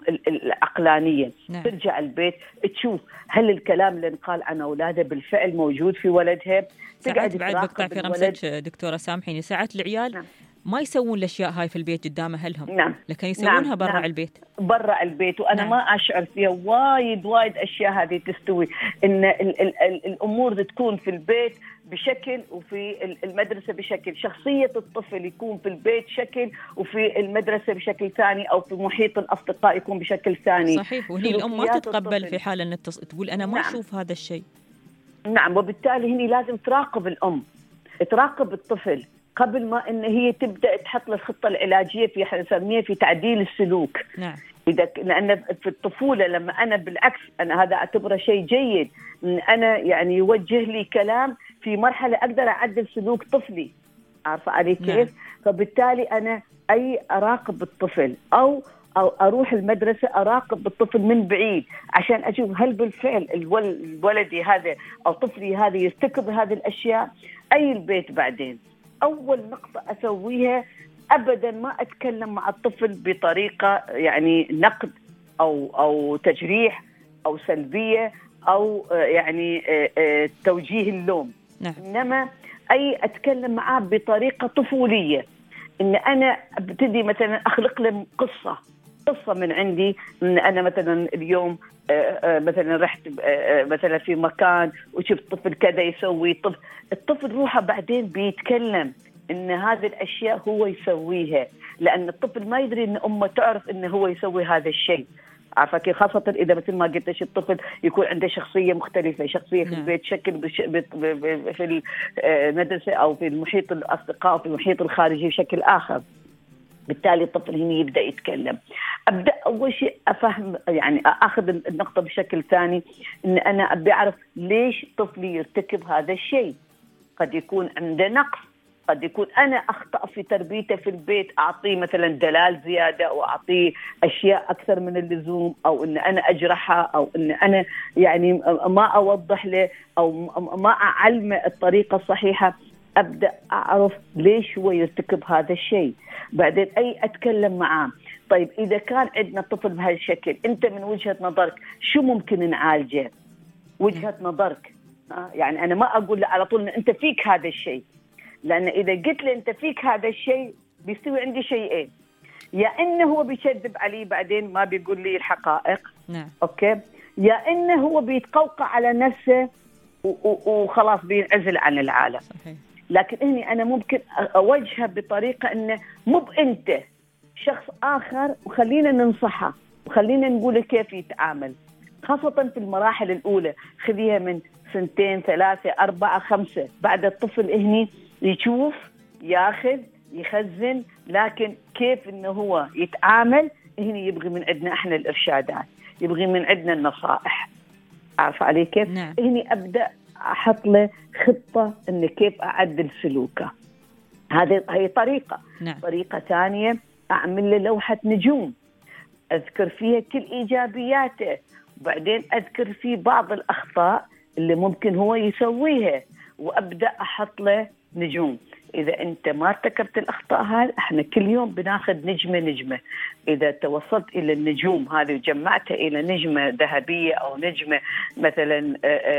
العقلانية. نعم. ترجع البيت تشوف هل الكلام اللي انقال عن أولادها بالفعل موجود في ولدها. ساعات بعد بقطع في رمسك دكتورة سامحيني، ساعات العيال نعم. ما يسوون الأشياء هاي في البيت قدام أهلهم. نعم. لكن يسوونها نعم. برا نعم. البيت. برا البيت، وأنا نعم. ما أشعر فيها وايد وايد أشياء هذه تستوي. إن ال ال ال الأمور تكون في البيت بشكل وفي المدرسة بشكل، شخصية الطفل يكون في البيت شكل وفي المدرسة بشكل ثاني، أو في محيط الأصدقاء يكون بشكل ثاني. صحيح. وهني الأم ما تتقبل الطفل. في حال أن تقول أنا ما نعم. أشوف هذا الشيء. نعم. وبالتالي هني لازم تراقب الأم، تراقب الطفل قبل ما إن هي تبدأ تحط له الخطة العلاجية في نسميها في تعديل السلوك. نعم. إذا لأن في الطفولة لما أنا بالعكس أنا هذا أعتبره شيء جيد، إن أنا يعني يوجه لي كلام في مرحلة أقدر أعدل سلوك طفلي. عارفة علي كيف؟ نعم. فبالتالي أنا أي أراقب الطفل أو أو أروح المدرسة أراقب الطفل من بعيد عشان أشوف هل بالفعل الولدي هذا أو طفلي هذا يرتكب هذه الأشياء. أي البيت بعدين أول نقطة أسويها أبدا ما أتكلم مع الطفل بطريقة يعني نقد أو أو تجريح أو سلبية أو يعني توجيه اللوم. نعم. إنما أي أتكلم معاه بطريقة طفولية، إن أنا أبتدي مثلا أخلق له قصة قصة من عندي، إن أنا مثلا اليوم مثلا رحت مثلا في مكان وشفت طفل كذا يسوي، الطفل الطفل روحه بعدين بيتكلم إن هذه الأشياء هو يسويها، لأن الطفل ما يدري إن أمه تعرف إنه هو يسوي هذا الشيء. عارفة كيف؟ خاصة إذا مثل ما قلت الطفل يكون عنده شخصية مختلفة، شخصية في البيت شكل بش... ب... ب... ب... في المدرسة أو في المحيط الأصدقاء أو في المحيط الخارجي بشكل آخر. بالتالي الطفل هنا يبدأ يتكلم. أبدأ أول شيء أفهم يعني أخذ النقطة بشكل ثاني، إن أنا أبي أعرف ليش طفلي يرتكب هذا الشيء. قد يكون عنده نقص، قد يكون أنا أخطأ في تربيته في البيت، أعطيه مثلا دلال زيادة أو أعطيه أشياء أكثر من اللزوم، أو إن أنا أجرحها، أو إن أنا يعني ما أوضح له أو ما أعلمه الطريقة الصحيحة. أبدأ أعرف ليش هو يرتكب هذا الشيء. بعدين أي أتكلم معاه. طيب إذا كان عندنا طفل بهالشكل، أنت من وجهة نظرك شو ممكن نعالجه؟ وجهة نظرك. آه يعني أنا ما أقول على طول إن أنت فيك هذا الشيء، لأن إذا قلت لي أنت فيك هذا الشيء بيستوي عندي شيئين، يا إنه هو بيشذب علي بعدين ما بيقول لي الحقائق. نعم. أوكي. يا إنه هو بيتقوقع على نفسه وخلاص بينعزل عن العالم. صحيح. لكن إني أنا ممكن أوجهه بطريقة إنه مو بأنت شخص آخر، وخلينا ننصحه وخلينا نقول كيف يتعامل، خاصة في المراحل الأولى. خذيها من سنتين ثلاثة أربعة خمسة، بعد الطفل هني يشوف ياخذ يخزن، لكن كيف إنه هو يتعامل هني يبغي من عندنا إحنا الإرشادات، يبغي من عندنا النصائح. عارفة علي كيف؟ نعم. هني أبدأ أحط له خطة إن كيف أعدل سلوكه. هذه هي طريقة. نعم. طريقة ثانية أعمل له لوحة نجوم أذكر فيها كل إيجابياته، وبعدين أذكر فيه بعض الأخطاء اللي ممكن هو يسويها، وأبدأ أحط له نجوم. إذا أنت ما ارتكبت الأخطاء هذه، إحنا كل يوم بناخذ نجمة نجمة. إذا توصلت إلى النجوم هذه وجمعتها إلى نجمة ذهبية أو نجمة مثلا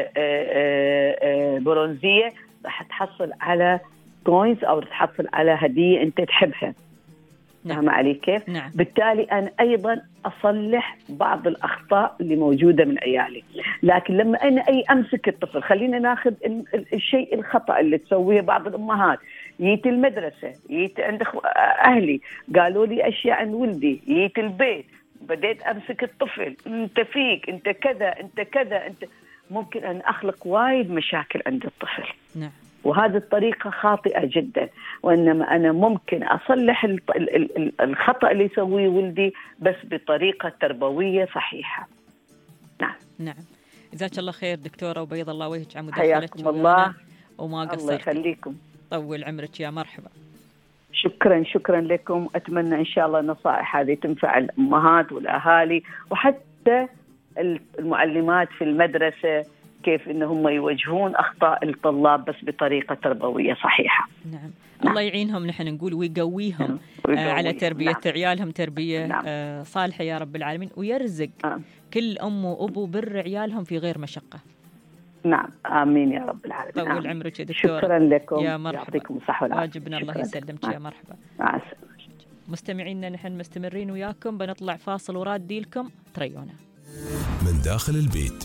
برونزية، راح تحصل على كوينز أو تحصل على هدية أنت تحبها. نعم. فهم علي كيف؟ نعم. بالتالي أنا أيضا أصلح بعض الأخطاء اللي موجودة من عيالي. لكن لما أنا أي أمسك الطفل، خلينا ناخذ الشيء الخطأ اللي تسويه بعض الأمهات. جيت المدرسة، جيت عند أهلي قالوا لي أشياء عن ولدي، جيت البيت بديت أمسك الطفل، أنت فيك، أنت كذا، أنت كذا، أنت ممكن أن أخلق وايد مشاكل عند الطفل. نعم. وهذه الطريقة خاطئة جدا، وإنما أنا ممكن أصلح الخطأ اللي يسويه ولدي بس بطريقة تربوية صحيحة. نعم. نعم. جزاك الله خير دكتورة، وبيض الله وجهك على مداخلتك. حياكم الله وما قصرت. الله يخليكم. طول عمرك يا مرحبا. شكرا شكرا لكم. أتمنى إن شاء الله النصائح هذه تنفع الأمهات والأهالي وحتى المعلمات في المدرسة، كيف إنهم يواجهون أخطاء الطلاب بس بطريقة تربوية صحيحة. نعم. نعم. الله يعينهم نحن نقول ويقويهم نعم. آه على تربية نعم. عيالهم تربية نعم. آه صالحة يا رب العالمين، ويرزق نعم. كل أم وأبو بر عيالهم في غير مشقة. نعم آمين يا رب العالمين. طول نعم. عمرك يا دكتورة. شكرا لكم يا مرحبا. يعطيكم الصحة والعافية. واجبنا الله يسلمك يا مرحبا. مع السلامة. مستمعينا نحن مستمرين وياكم، بنطلع فاصل ورادي لكم تريونا من داخل البيت.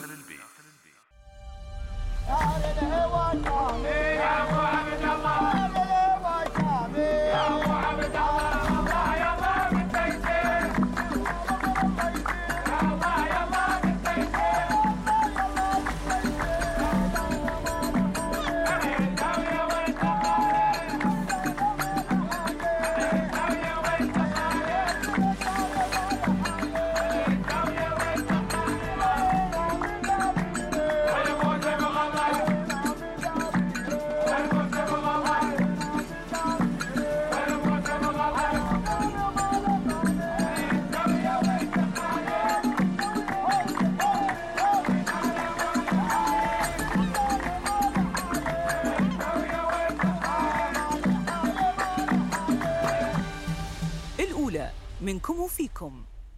منكم وفيكم.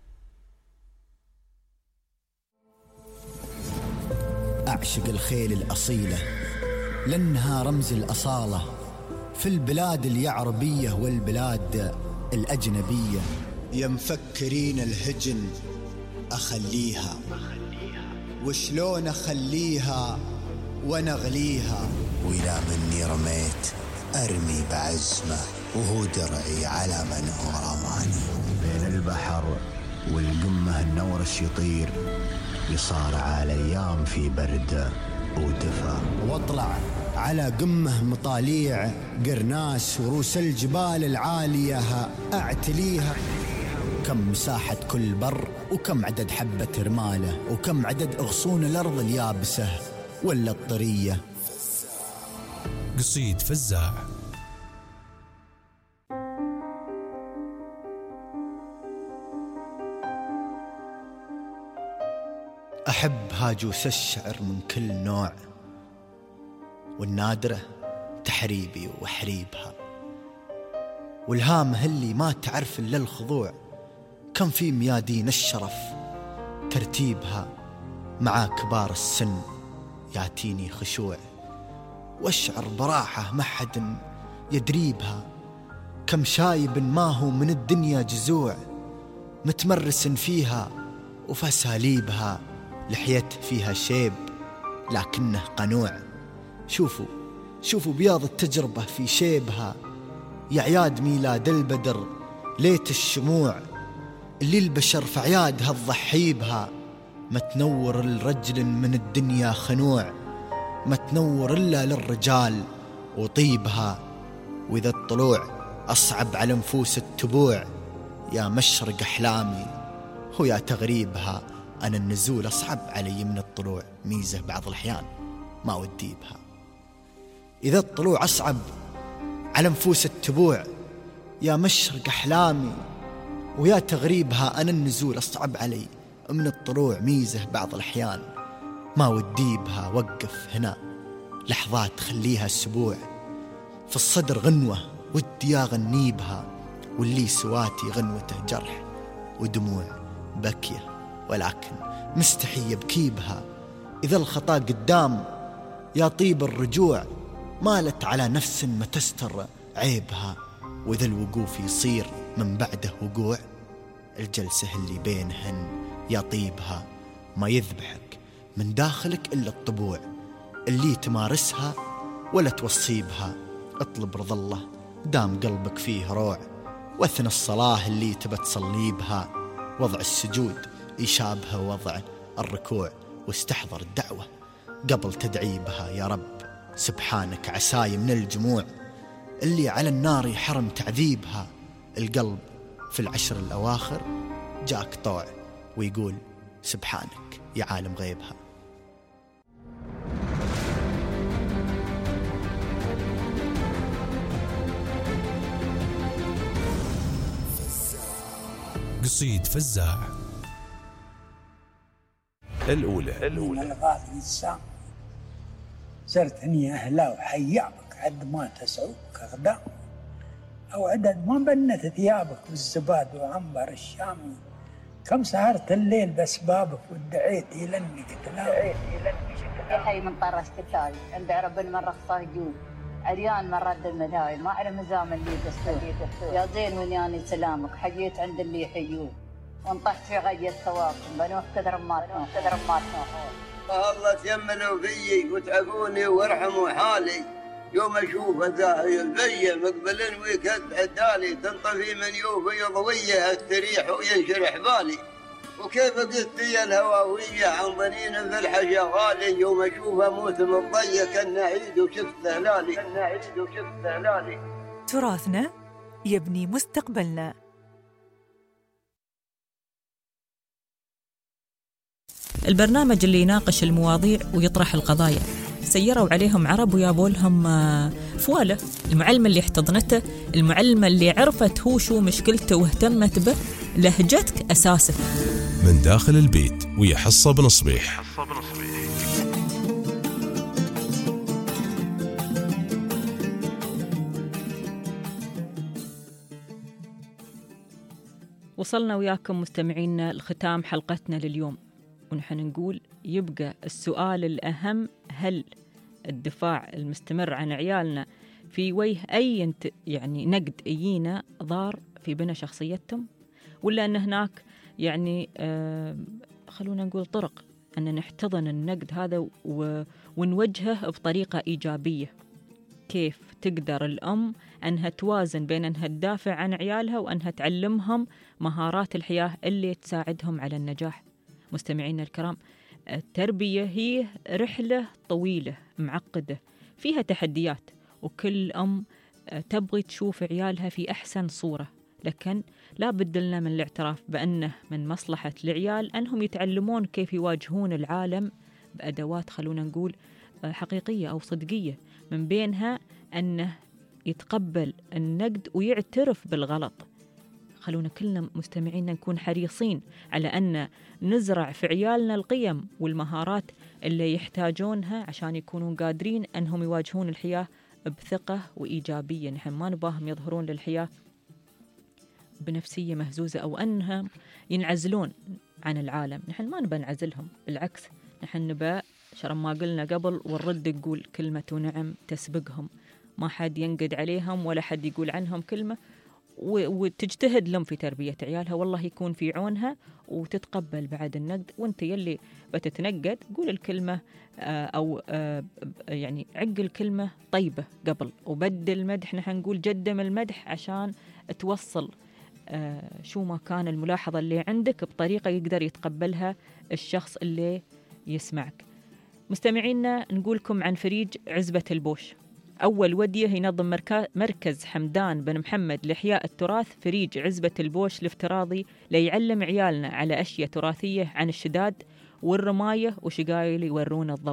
أعشق الخيل الأصيلة لأنها رمز الأصالة في البلاد اليعربية والبلاد الأجنبية. يا مفكرين الهجن أخليها، وشلون أخليها ونغليها، وإلى مني رميت أرمي بعزمة وهو درعي على من هو رماني. بين البحر والقمة النورش يطير، يصارع الأيام في برد ودفا، واطلع على قمة مطاليع قرناس وروس الجبال العالية أعتليها. كم مساحة كل بر، وكم عدد حبة رمالة، وكم عدد أغصون الأرض اليابسة ولا الطرية. قصيد فزاع. أحب هاجوس الشعر من كل نوع، والنادرة تحريبي وحريبها، والهامة اللي ما تعرف إلا الخضوع. كم في ميادين الشرف ترتيبها، مع كبار السن ياتيني خشوع، واشعر براحة ما حد يدريبها. كم شايب ما هو من الدنيا جزوع، متمرس فيها وفساليبها. لحيت فيها شيب لكنه قنوع، شوفوا شوفوا بياض التجربة في شيبها. يا عياد ميلاد البدر ليت الشموع، اللي البشر في عيادها تضحيبها. ما تنور الرجل من الدنيا خنوع، ما تنور إلا للرجال وطيبها. وإذا الطلوع أصعب على نفوس التبوع، يا مشرق أحلامي ويا تغريبها. أنا النزول أصعب علي من الطلوع، ميزة بعض الأحيان ما ودي بها. إذا الطلوع أصعب على نفوس التبوع، يا مشرق أحلامي ويا تغريبها، أنا النزول أصعب علي من الطلوع ميزة بعض الأحيان، ما ودي بها. وقف هنا لحظات خليها السبوع، في الصدر غنوة ودي أغني بها، واللي سواتي غنوته جرح ودموع بكية، ولكن مستحي يبكي بها. إذا الخطا قدام يا طيب الرجوع، مالت على نفس ما تستر عيبها، وإذا الوقوف يصير من بعده وقوع، الجلسة اللي بينهن يا طيبها، ما يذبحك من داخلك إلا الطبوع، اللي تمارسها ولا توصيبها. اطلب رضا الله دام قلبك فيه روع، واثنى الصلاة اللي تبى تصلي بها، وضع السجود يشابه وضع الركوع، واستحضر الدعوة قبل تدعي بها. يا رب سبحانك عساي من الجموع، اللي على النار يحرم تعذيبها. القلب في العشر الأواخر جاك طوع ويقول سبحانك يا عالم غيبها. قصيد فزاع الأولى. الأولى الغالي السام صرت هني أهلا وحيابك عد ما تسعوك أغدام، أو عدد ما بنت ثيابك بالزباد وعنبر الشامي، كم سهرت الليل بأسبابك ودعيت إلى أنك تنام. يا حي من طرش كتاي عند عرب المرة خصاجون عريان من رد المذاي، ما على مزام اللي دستور يا زين ونياني سلامك، حييت عند اللي يحيون وانطحت في غي الثواب، بنوح كثر ما كثر ما الله تيمنوا فيي وتعفوني وارحموا حالي، يوم اشوف ذاهي البي مقبل ويكذب عدالي، تنطفي من يوفي ضويه استريح وينشرح بالي، وكيف قلت يا الهواويه عن ضنين في الحشا غالي، يوم اشوفه موسم الضي كان عيد وشفت هلالي كان عيد وشفت هلالي. تراثنا يبني مستقبلنا. البرنامج اللي يناقش المواضيع ويطرح القضايا، سيروا عليهم عرب ويابوا لهم فواله. المعلمة اللي احتضنته، المعلمة اللي عرفت هو شو مشكلته واهتمت به، لهجتك أساسك. من داخل البيت ويا حصة بن صبيح. وصلنا وياكم مستمعينا لختام حلقتنا لليوم، ونحن نقول يبقى السؤال الأهم: هل الدفاع المستمر عن عيالنا في وجه أي يعني نقد يجينا ضار في بناء شخصيتهم، ولا أن هناك يعني آه خلونا نقول طرق أن نحتضن النقد هذا ونوجهه بطريقة إيجابية؟ كيف تقدر الأم أنها توازن بين أنها تدافع عن عيالها وأنها تعلمهم مهارات الحياة اللي تساعدهم على النجاح؟ مستمعينا الكرام، التربية هي رحلة طويلة معقدة فيها تحديات، وكل أم تبغي تشوف عيالها في أحسن صورة، لكن لا بد لنا من الاعتراف بأنه من مصلحة العيال أنهم يتعلمون كيف يواجهون العالم بأدوات خلونا نقول حقيقية أو صدقية، من بينها أنه يتقبل النقد ويعترف بالغلط. خلونا كلنا مستمعين نكون حريصين على أن نزرع في عيالنا القيم والمهارات اللي يحتاجونها عشان يكونوا قادرين أنهم يواجهون الحياة بثقة وإيجابية. نحن ما نباهم يظهرون للحياة بنفسية مهزوزة أو أنهم ينعزلون عن العالم. نحن ما نبى نعزلهم، بالعكس نحن نبى شرم ما قلنا قبل والرد يقول كلمة نعم تسبقهم، ما حد ينقد عليهم ولا حد يقول عنهم كلمة، وتجتهد لهم في تربية عيالها، والله يكون في عونها وتتقبل بعد النقد. وانت يلي بتتنقد قول الكلمة أو يعني عق الكلمة طيبة قبل، وبدل المدح، نحن نقول جدم المدح عشان توصل شو ما كان الملاحظة اللي عندك بطريقة يقدر يتقبلها الشخص اللي يسمعك. مستمعينا نقولكم عن فريج عزبة البوش، أول ودية ينظم مركز حمدان بن محمد لإحياء التراث. فريج عزبة البوش الافتراضي ليعلم عيالنا على أشياء تراثية عن الشداد والرماية وشقايل يورون الضوء،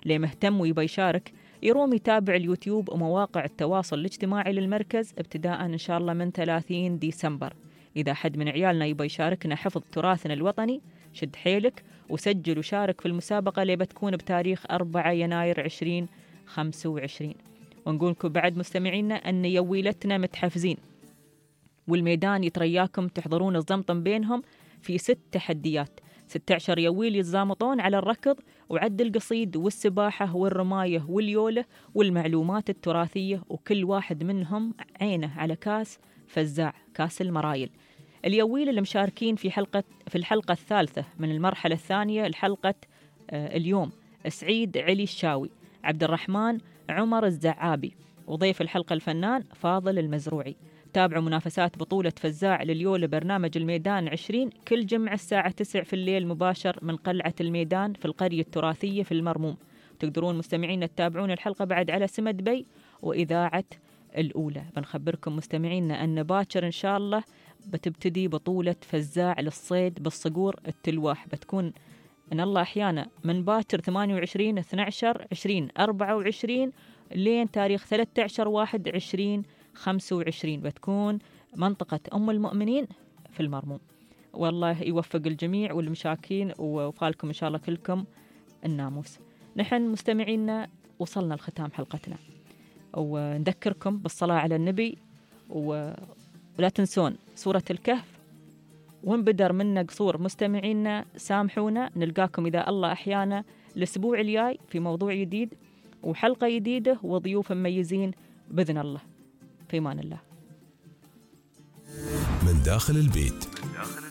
اللي مهتم ويبى يشارك يروم يتابع اليوتيوب ومواقع التواصل الاجتماعي للمركز ابتداء إن شاء الله من ثلاثين ديسمبر. إذا حد من عيالنا يبى يشاركنا حفظ تراثنا الوطني شد حيلك وسجل وشارك في المسابقة اللي بتكون بتاريخ أربعة يناير عشرين خمسة وعشرين. ونقول لكم بعد مستمعينا أن يويلتنا متحفزين والميدان يترياكم تحضرون الزمطم بينهم في ست تحديات. ستة عشر يويل يتزامطون على الركض وعد القصيد والسباحة والرماية واليولة والمعلومات التراثية، وكل واحد منهم عينه على كاس فزاع، كاس المرايل. اليويل اللي مشاركين في حلقة في الحلقة الثالثة من المرحلة الثانية الحلقة آه اليوم سعيد علي الشاوي، عبد الرحمن عمر الزعابي، وضيف الحلقة الفنان فاضل المزروعي. تابعوا منافسات بطولة فزاع لليولة برنامج الميدان عشرين كل جمعة الساعة تسعة في الليل مباشر من قلعة الميدان في القرية التراثية في المرموم. تقدرون مستمعين تتابعون الحلقة بعد على سمد بي وإذاعة الأولى. بنخبركم مستمعينا أن باكر إن شاء الله بتبتدي بطولة فزاع للصيد بالصقور التلواح، بتكون إن الله أحيانا من باكر ثمانية وعشرين اثنا عشر عشرين أربعة وعشرين لين تاريخ ثلاثة عشر واحد عشرين خمسة وعشرين، بتكون منطقة أم المؤمنين في المرموم. والله يوفق الجميع والمشاكين وفالكم إن شاء الله كلكم الناموس. نحن مستمعينا وصلنا لختام حلقتنا، ونذكركم بالصلاة على النبي و... ولا تنسون سورة الكهف. وإن بدر منا قصور مستمعينا سامحونا، نلقاكم إذا الله أحيانا الأسبوع الجاي في موضوع جديد وحلقة جديدة وضيوف مميزين بإذن الله. في أمان الله. من داخل البيت. من داخل